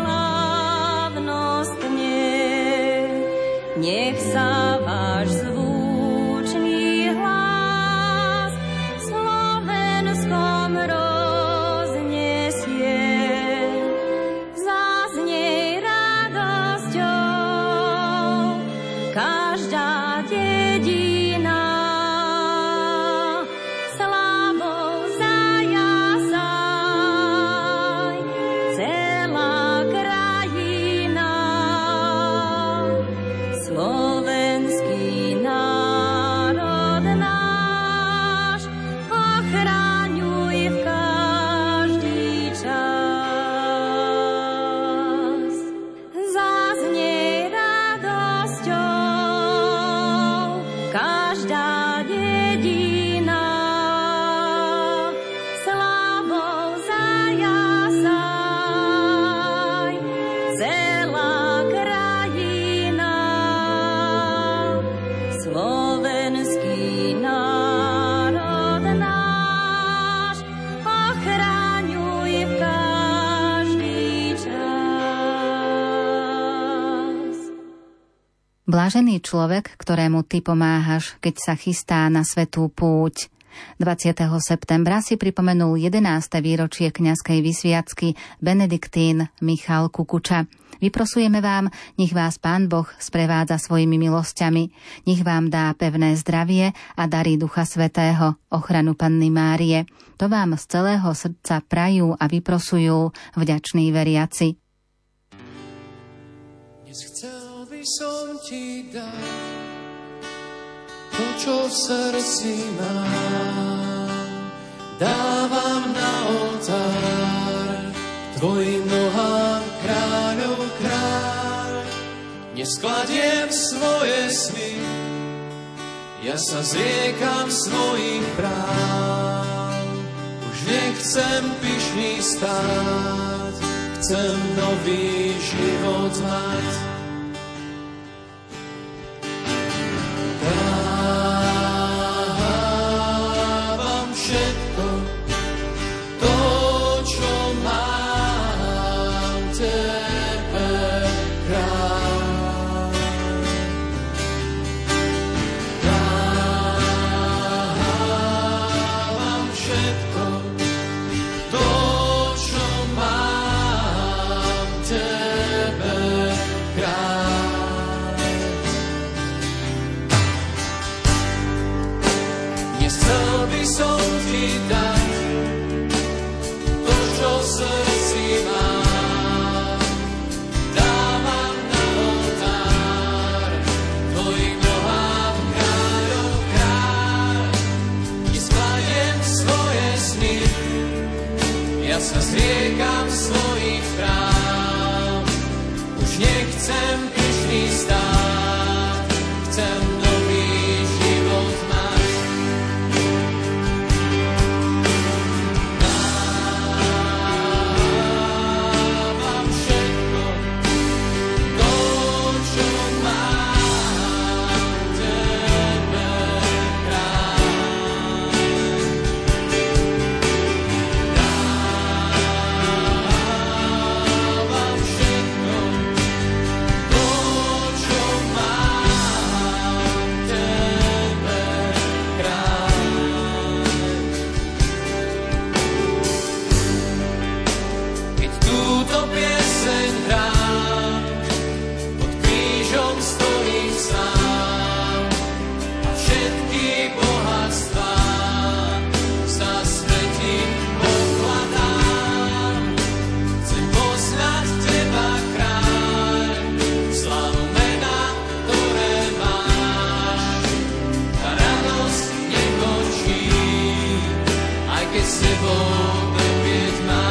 slávnostne, nech sa váš zvučný hlas v Slovenskom roznesie. Zaznie radosťou každá dedina, slávou zajasaj celá krajina. Slovenský národ náš ochraňuj v každý čas. Zaznie radosťou každá dedina, slávou zajasaj celá krajina. Slovenský národ náš ochraňuj v každý čas. Blažený človek, ktorému ty pomáhaš, keď sa chystá na svätú púť. 20. septembra si pripomenul 11. výročie kňazskej vysviacky benediktín Michal Kukuča. Vyprosujeme vám, nech vás Pán Boh sprevádza svojimi milosťami, nech vám dá pevné zdravie a dary Ducha Svätého, ochranu Panny Márie. To vám z celého srdca prajú a vyprosujú vďační veriaci. Dnes chcel by som ti dať to, čo v srdci mám. Dávam na oltár tvojim nohám, kráľov kráľ. Dnes skladiem svoje sny, ja sa zriekam svojich brán. Už nechcem pyšný stáť, chcem nový život mať. Dávam všetko to, čo mám. by som ti dať to, čo v srdci mám. Dávam na oltár tvojich nohám, kráľov kráľ. Ti skladiem svoje sny, ja sa zriekam svojich práv. Už nechcem pyšný stáť, chcem nový život mať. Dávam všetko, to, čo mám, tebe kráľ. Dávam všetko, to, čo mám, tebe kráľ. Keď túto pieseň hrám, pod krížom stojím sám a všetky bohatstvá sa svätým pokladám. Chcem poznať teba, kráľ, slávu mena, ktoré máš. Tá radosť nekončí, aj keď s tebou trpieť mám.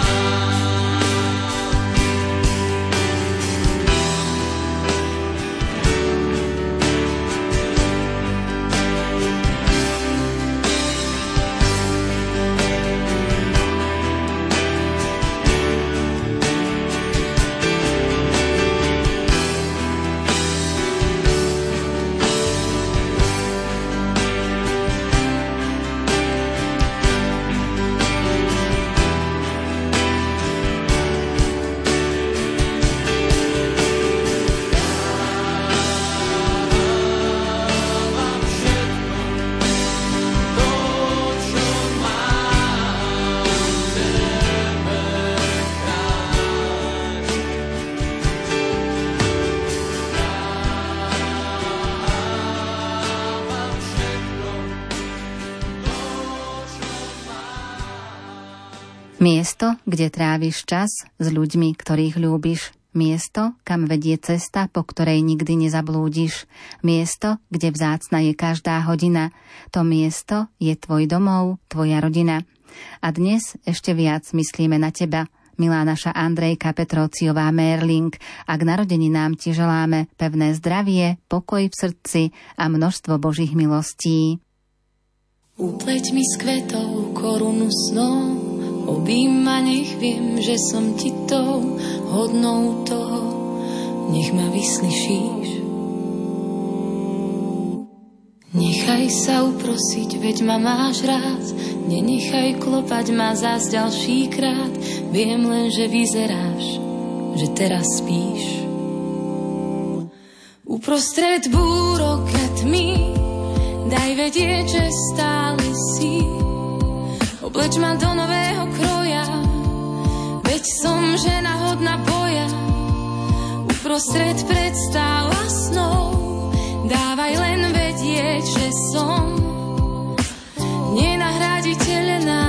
Dávam všetko, to, čo mám, tebe kráľ. Dávam všetko, to, čo mám. Miesto, kde tráviš čas s ľuďmi, ktorých ľúbiš. Miesto, kam vedie cesta, po ktorej nikdy nezablúdiš. Miesto, kde vzácna je každá hodina. To miesto je tvoj domov, tvoja rodina. A dnes ešte viac myslíme na teba, milá naša Andrejka Petróciová Merling. A k narodeninám ti želáme pevné zdravie, pokoj v srdci a množstvo Božích milostí. Upleť mi s kvetou korunu snov, obím ma, nech viem, že som ti tou hodnou toho, nech ma vyslyšíš. Nechaj sa uprosiť, veď ma máš rád, nenechaj klopať ma zás ďalší krát, viem len, že vyzeráš, že teraz spíš. Uprostred búrok a tmy, daj vedieť, že stále si. Obleč ma do nového kroja, veď som žena hodná boja. Uprostred predstáv a snov, dávaj len vedieť, že som nenahraditeľná.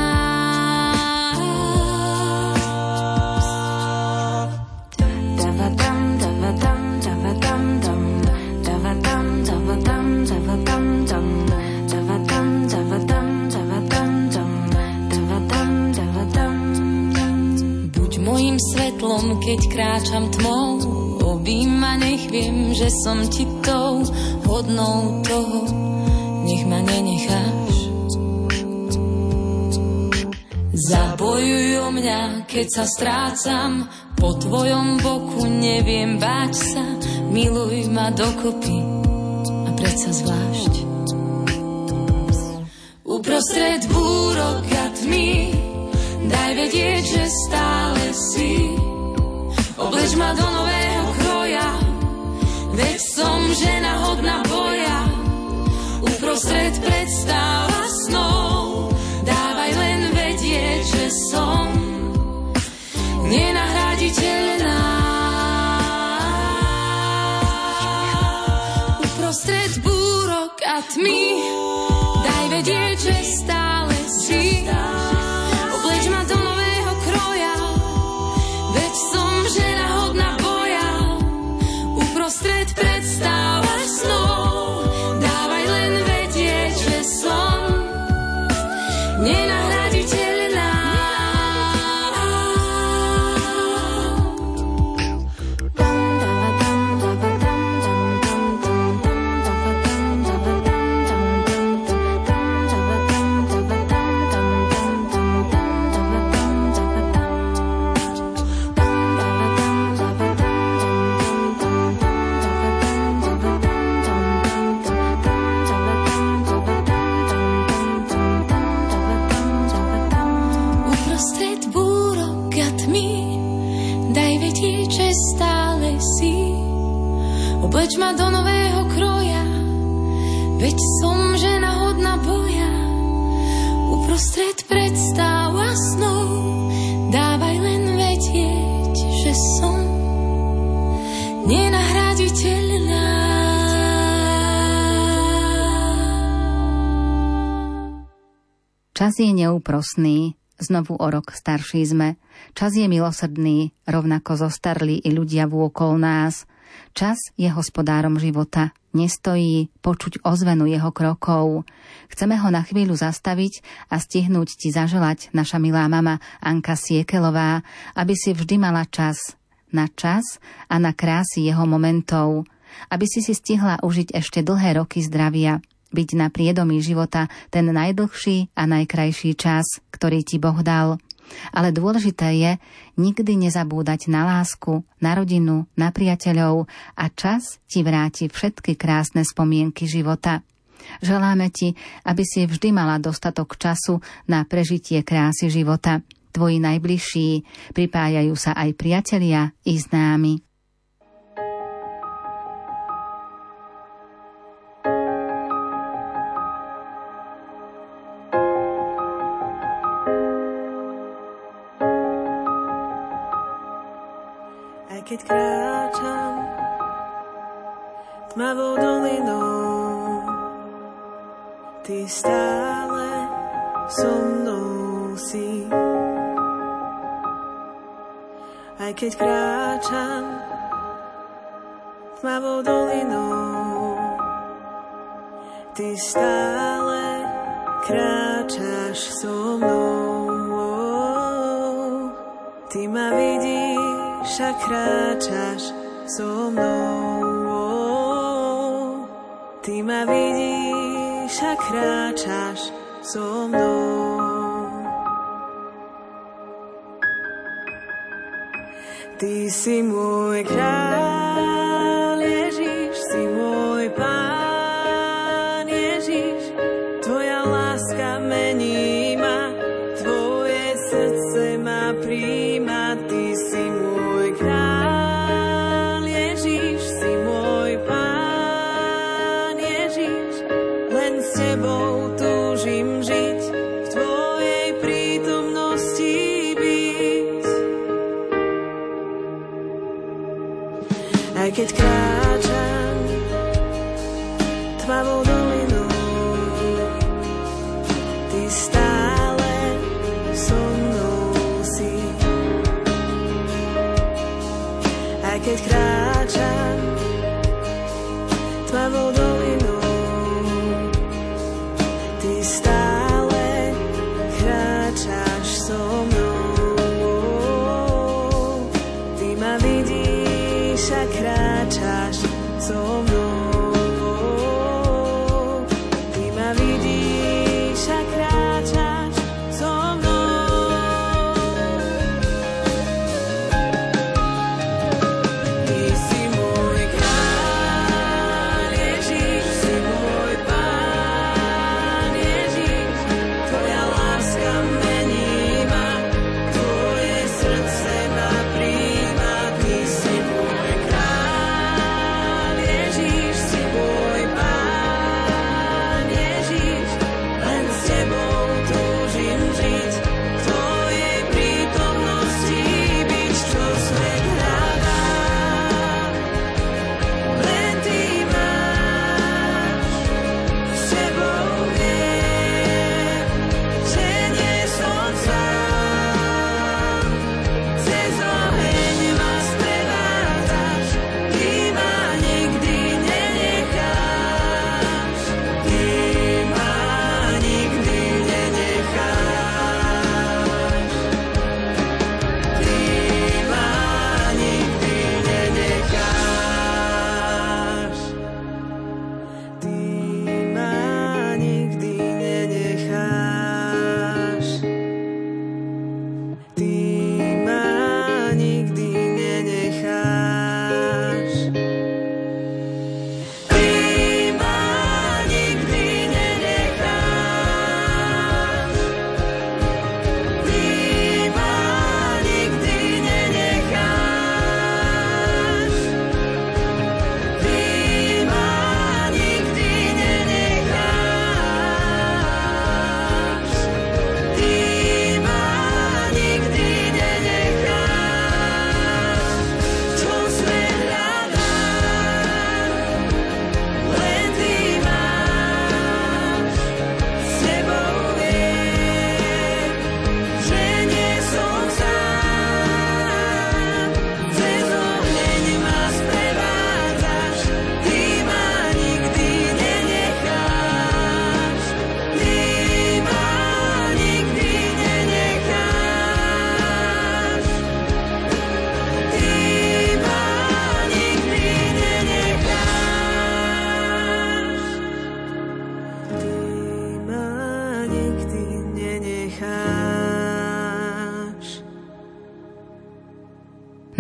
Davadam, davadam, davadam, dam. Davadam, davadam, davadam, dam. Davadam, davadam, davadam, dam. Davadam, davadam. Buď mojím svetlom, keď kráčam tmou, obím ma, nech viem, že som ti tou hodnou toho, nech ma nenecháš. Zabojuj o mňa, keď sa strácam, po tvojom boku neviem báť sa, miluj ma dokopy a predsa zvlášť. Uprostred búrok a tmy, daj vedieť, že stále si. Obleč ma do nového kroja, veď som žena hodná boja. Uprostred predstáv a snov, dávaj len vedieť, že som nenahraditeľná. Uprostred búrok a tmy, daj vedieť, že stále Uprostred predstav a snov dávaj len vedieť, že som nenahraditeľná. Čas je neúprosný, znovu o rok starší sme. Čas je milosrdný, rovnako zostarli i ľudia vôkol nás. Čas je hospodárom života, nestojí počuť ozvenu jeho krokov. Chceme ho na chvíľu zastaviť a stihnúť ti zaželať, naša milá mama Anka Siekelová, aby si vždy mala čas a na krásy jeho momentov, aby si stihla užiť ešte dlhé roky zdravia, byť na priedomí života ten najdlhší a najkrajší čas, ktorý ti Boh dal. Ale dôležité je nikdy nezabúdať na lásku, na rodinu, na priateľov a čas ti vráti všetky krásne spomienky života. Želáme ti, aby si vždy mala dostatok času na prežitie krásy života. Tvoji najbližší, pripájajú sa aj priatelia i známi. Keď kráčam tmavou dolinou, ty stále so mnou si. Aj keď kráčam tmavou dolinou, ty stále kráčaš so mnou. Ty ma vidíš a kráčaš so mnou. Ty ma vidíš a kráčaš so mnou. Ty si môj kráľ Ježiš, si môj Pán Ježiš. Tvoja láska mení ma, tvoje srdce ma prijíma. Ty si môj kráľ Ježiš, si môj Pán Ježiš. Len s tebou túžim žiť, v tvojej prítomnosti byť. Aj keď kráčam tmavou dolinou, ty stále so mnou si. Aj keď kráčam tmavou dolinou, ty stále kráčaš so mnou. Ty ma vidíš a kráčaš so mnou. Ty ma vidíš a kráčaš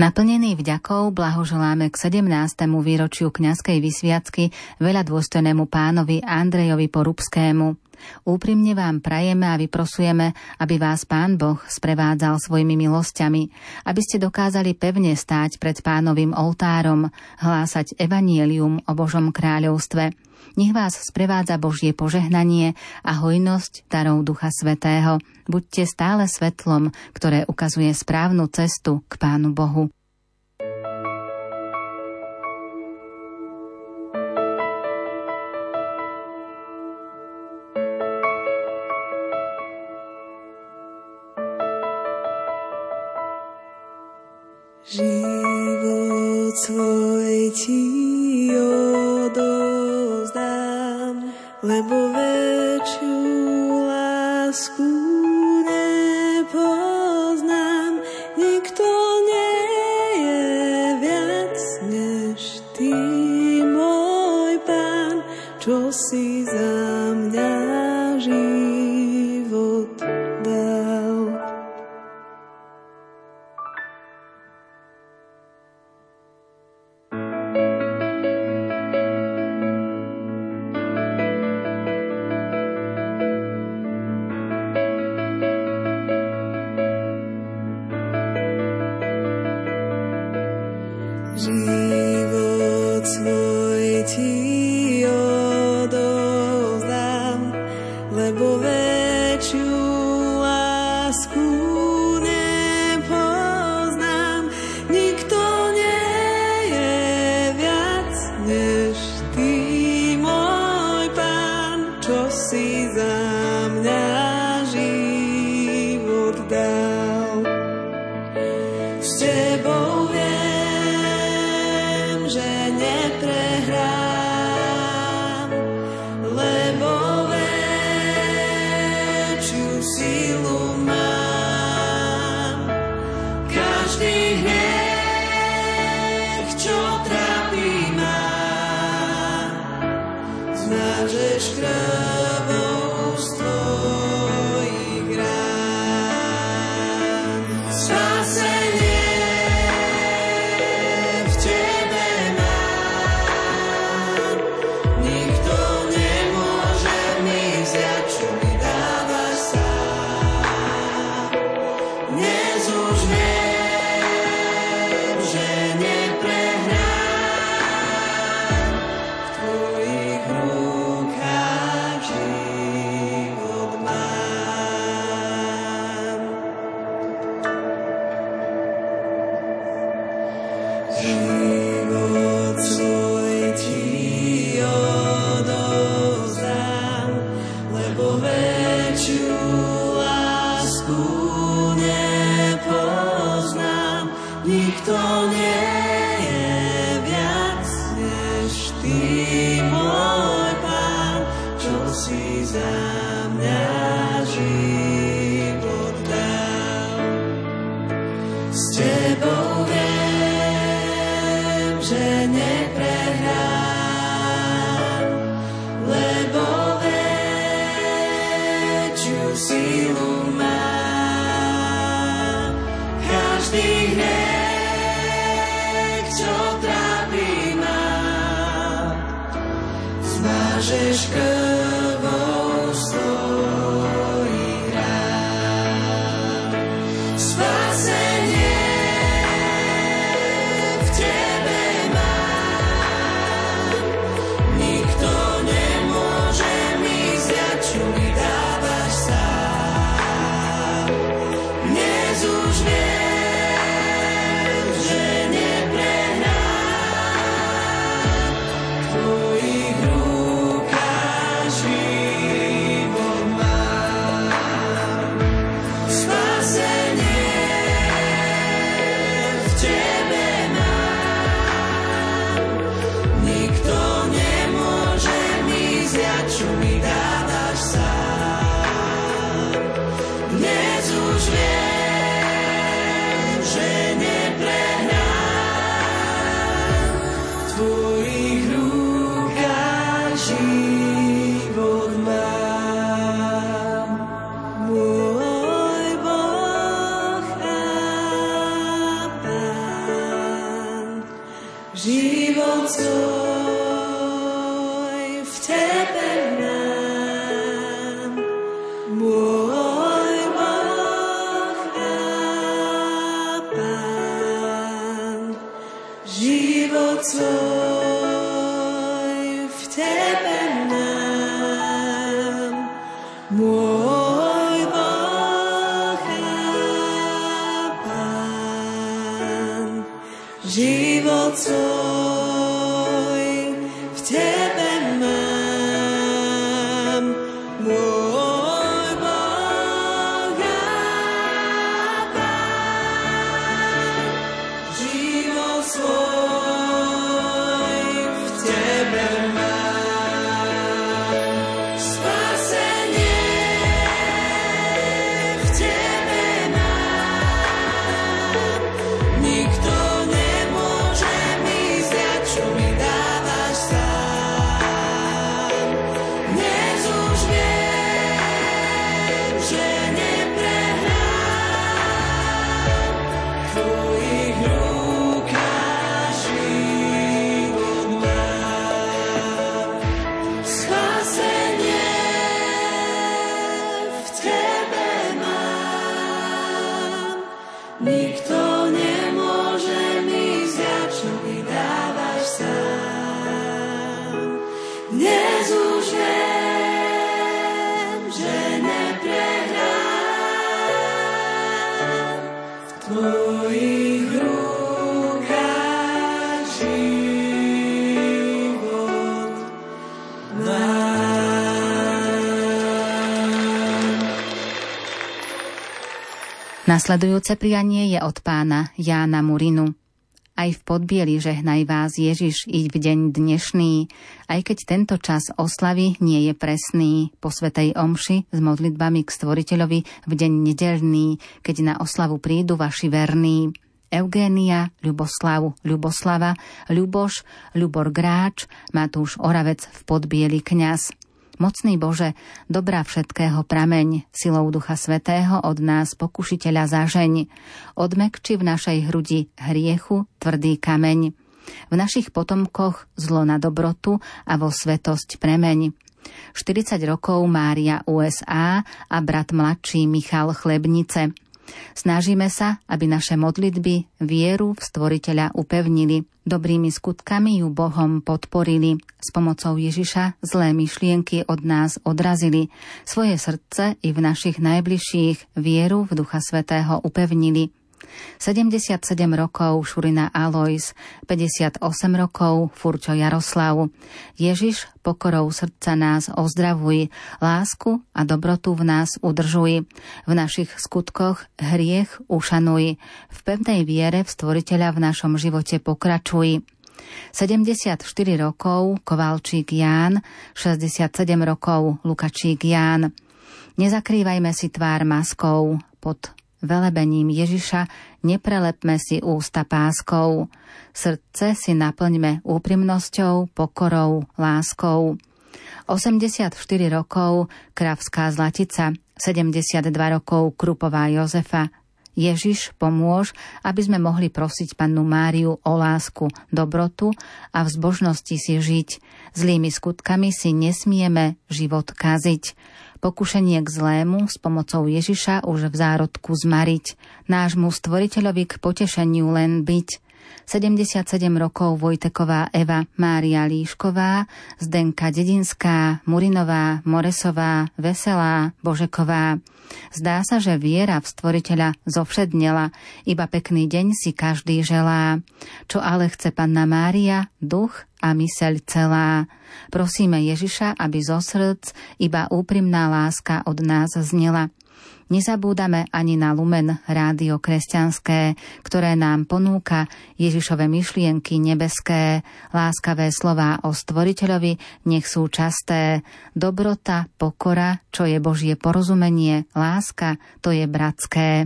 Naplnený vďakou blahoželáme k 17. výročiu kňazskej vysviacky veľa dôstojnému pánovi Andrejovi Porubskému. Úprimne vám prajeme a vyprosujeme, aby vás Pán Boh sprevádzal svojimi milosťami, aby ste dokázali pevne stáť pred Pánovým oltárom, hlásať evanjelium o Božom kráľovstve. Nech vás sprevádza Božie požehnanie a hojnosť darov Ducha Svätého. Buďte stále svetlom, ktoré ukazuje správnu cestu k Pánu Bohu. Život svoj ti odozdám, lebo väčšiu lásku nepoznám. Nikto nie je viac než ty, môj Pán, čo si za mňa život dal. Život svoj ti odovzdám, lebo väčšiu lásku nepoznám. Nikto nie je viac než ty, môj Pán, čo si za mňa život dal. S tebou že neprehrám, lebo väčšiu silu mám. Každý hriech, čo trápi ma, zmažeš krvou z tvojich rán. Spasenie život svoj ti odovzdám, lebo väčšiu lásku nepoznám. Nikto nie je viac než ty, môj Pán, čo si za mňa život dal. S tebou že neprehrám, lebo väčšiu silu mám. Každý hriech, čo trápi ma, zmažeš krvou svojich rán. Spasenie v tvojich rukách môj Boh a Pán, život svoj v Tebe mám, môj Boh a Pán, život svoj v Tebe mám, spasenie v Tebe mám, nikto nemôže mi vziať, čo mi dávaš sám. Dnes už viem, že neprehrám, v tvojich rukách život mám. Spasenie v Tebe mám, nikto nemôže mi vziať, čo mi dávaš sám. Dnes už viem, že neprehrám, v tvojich rukách život mám. Nasledujúce prianie je od pána Jána Murinu. Aj v podbieli žehnaj vás Ježiš iť v deň dnešný, aj keď tento čas oslavy nie je presný, po svätej omši s modlitbami k Stvoriteľovi v deň nedeľný, keď na oslavu prídu vaši verní. Eugénia, Ľuboslav, Ľuboslava, Ľuboš, Ľubor Gráč, Matúš Oravec v podbieli kňaz. Mocný Bože, dobrá všetkého prameň, silou Ducha Svätého od nás pokušiteľa zažeň. Odmekči v našej hrudi hriechu tvrdý kameň. V našich potomkoch zlo na dobrotu a vo svetosť premeň. 40 rokov Mária USA a brat mladší Michal Chlebnice. Snažíme sa, aby naše modlitby vieru v Stvoriteľa upevnili, dobrými skutkami ju Bohom podporili, s pomocou Ježiša zlé myšlienky od nás odrazili, svoje srdce i v našich najbližších vieru v Ducha Svätého upevnili. 77 rokov Šurina Alois, 58 rokov Furčo Jaroslav. Ježiš, pokorou srdca nás ozdravuj, lásku a dobrotu v nás udržuj. V našich skutkoch hriech ušanuj, v pevnej viere v Stvoriteľa v našom živote pokračuj. 74 rokov Kovalčík Ján, 67 rokov Lukačík Ján. Nezakrývajme si tvár maskou, pod velebením Ježiša neprelepme si ústa páskou. Srdce si naplňme úprimnosťou, pokorou, láskou. 84 rokov Kravská Zlatica, 72 rokov Krupová Jozefa. Ježiš, pomôž, aby sme mohli prosiť Pannu Máriu o lásku, dobrotu a v zbožnosti si žiť. Zlými skutkami si nesmieme život kaziť. Pokušenie k zlému s pomocou Ježiša už v zárodku zmariť. Nášmu Stvoriteľovi k potešeniu len byť. 77 rokov Vojteková Eva, Mária Líšková, Zdenka Dedinská, Murinová, Moresová, Veselá, Božeková. Zdá sa, že viera v Stvoriteľa zovšednela, iba pekný deň si každý želá. Čo ale chce Panna Mária, duch a myseľ celá. Prosíme Ježiša, aby zo srdc iba úprimná láska od nás znela. Nezabúdame ani na Lumen Rádio Kresťanské, ktoré nám ponúka Ježišove myšlienky nebeské, láskavé slová o Stvoriteľovi nech sú časté. Dobrota, pokora, čo je Božie porozumenie, láska, to je bratské.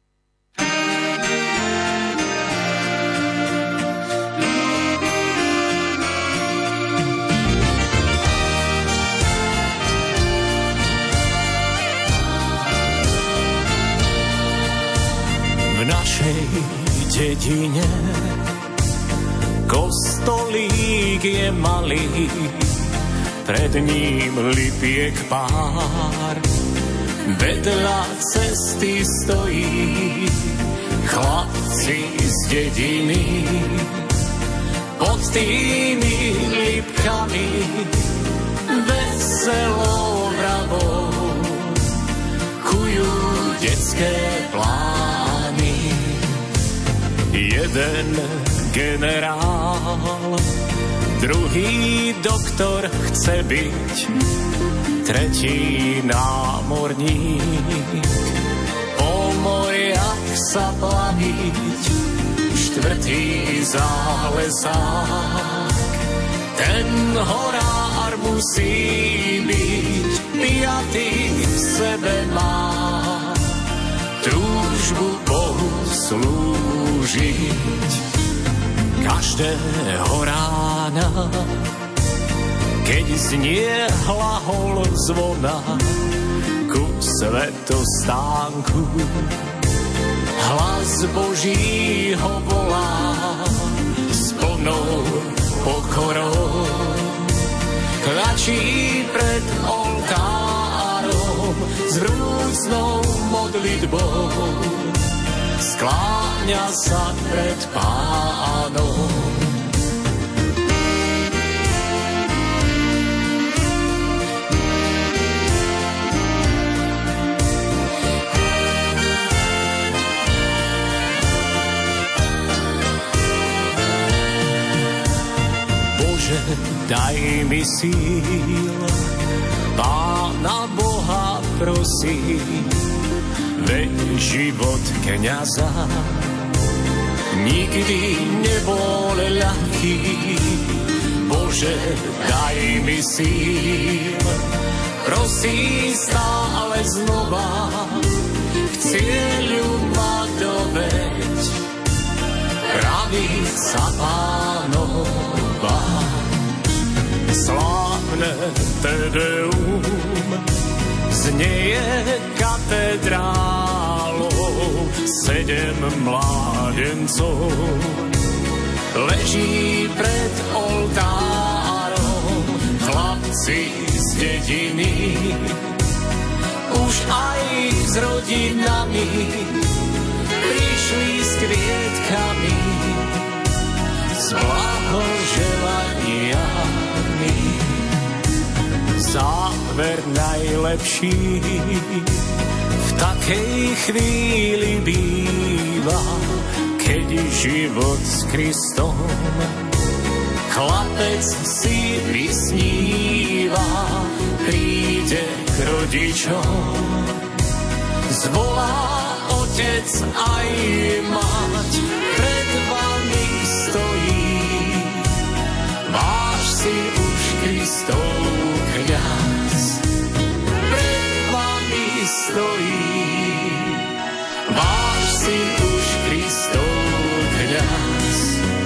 V našej dedine kostolík je malý, pred ním lipiek pár. Vedľa cesty stojí chlapci z dediny, pod tými lipkami veselo vravou ľudské plány. Jeden generál, druhý doktor chce byť, tretí námorník, po moriach sa plaviť, štvrtý zálesák. Ten horár musí byť, piatý v sebe má túžbu Bohu slúžiť. Každého rána, keď znie hlahol zvona ku svetostánku, hlas Boží ho volá s plnou pokorou. Klačí pred oltárom s vrúcnou modlitbou, skláňa sa pred Pánom. Bože, daj mi síl, Pána Boha prosím, veď život kňaza nikdy nebol ľahký. Bože, daj mi síl, prosím stále znova, k cieľu ma doveď, pravica Pánova. Slávne Tedeum znieje katedrálou, 7 mládencov leží pred oltárom, chlapci z dediny, už aj s rodinami, prišli s kvietkami, s blahoželaniami. Záver najlepší v takej chvíli býva, keď život s Kristom chlapec si vysníva. Príde k rodičom, zvolá otec aj mať, pred vami stojí váš syn už Kristov kňaz. Pred vami stojí váš syn už Kristov kňaz.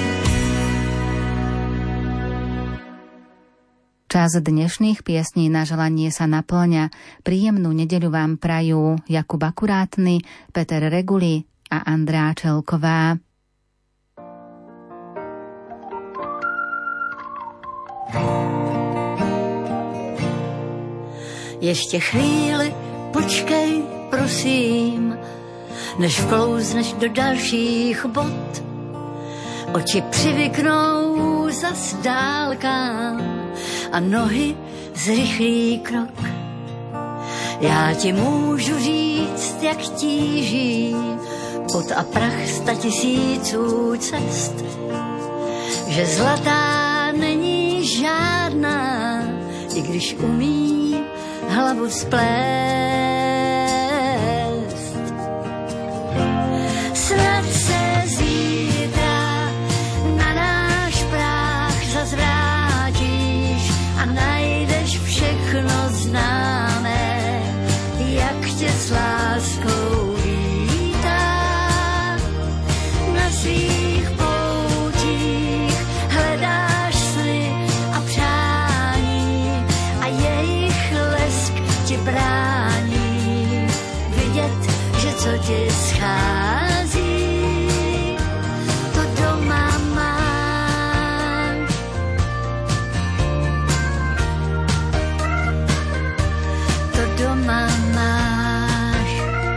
Čas dnešných piesní na želanie sa naplňa. Príjemnú nedeľu vám prajú Jakub Akurátny, Peter Reguli a Andrá Čelková. Ještě chvíli počkej, prosím, než vklouzneš do dalších bod. Oči přivyknou zas dálkám a nohy zrychlí krok. Já ti můžu říct, jak tíží pot a prach 100 000 cest, že zlatá není žádná, i když umí hlavu splést. Snad se zítra na náš práh zas vrátíš a najdeš všechno známé, jak tě s láskou vítá. Na svých poutích hledáš sny a přání a jejich lesk ti brání vidět, že co ti schází, to doma máš. To doma máš.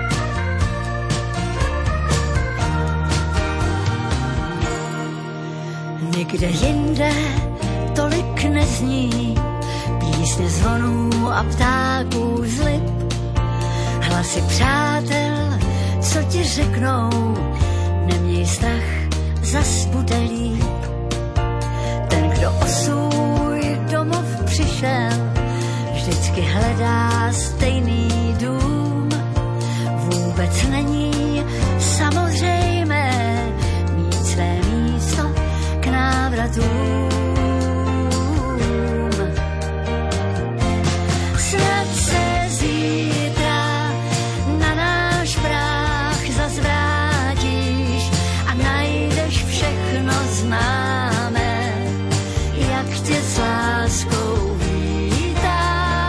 Nikde jinde tolik nezní písně zvonů a ptáků z lip, hlasy přátel co ti řeknou, neměj strach, zas bude líp. Ten, kdo o svůj domov přišel, vždycky hledá stejný dům. Vůbec není samozřejmé mít své místo k návratům. Snad se zítra na náš práh zazvrátíš a najdeš všechno známé, jak tě s láskou vítá.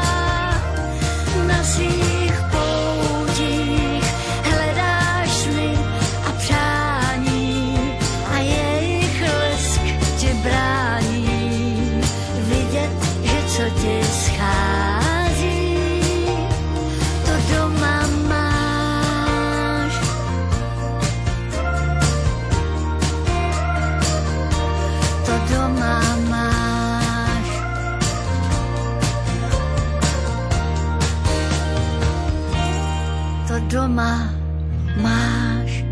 Na svých poutích hledáš sny a přání a jejich lesk ti brání vidět, že co ti schází, to doma máš. To doma máš. To doma máš.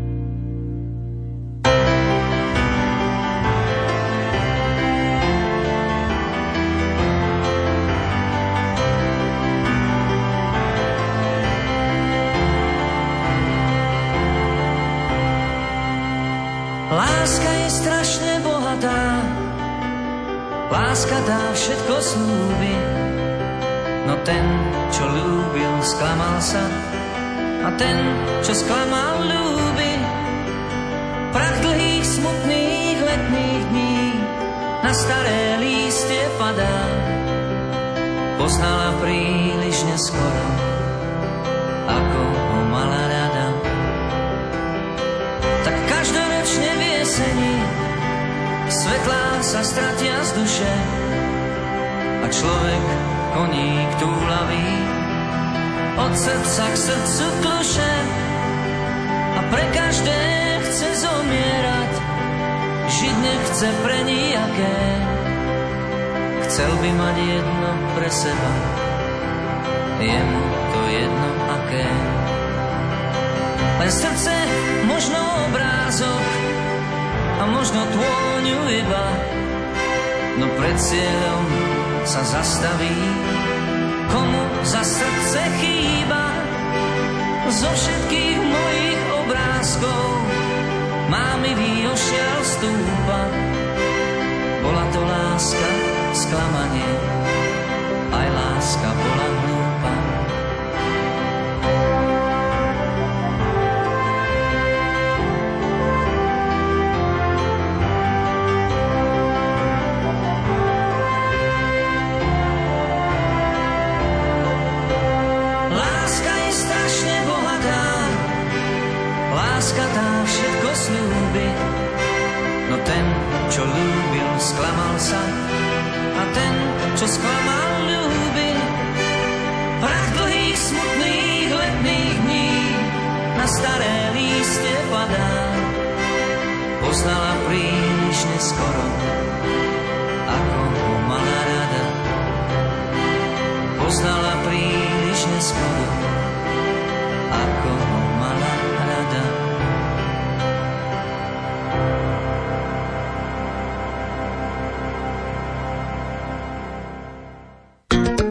Láska je strašne bohatá, láska dá všetko slúbi, no ten, čo ľúbil, sklamal sa a ten, čo sklamal, ľúbi. Prach dlhých, smutných letných dní na staré lístie padá, poznala príliš neskoro, ako ho mala rada. Tak každoročne v jeseni svetlá sa stratia z duše a človek koník túlavý od srdca k srdcu kluše a pre každé chce zomierať, žiť nechce pre nijaké, chcel by mať jedno pre seba, je mu to jedno aké. Len srdce, možno obrázok a možno tôňu iba, no pred cieľom sa zastaví, komu za srdce chýba. Zo všetkých mojich obrázkov mámivý ošial stúpa. Bola to láska, sklamanie, aj láska bola hlúpa. Láska tá všetko slúbi, no ten, čo ľúbil, sklamal sa a ten, čo sklamal, ľúbi. Prach dlhých, smutných letných dní na staré lístie padá, poznala príliš neskoro, ako ho mala rada. Poznala príliš neskoro,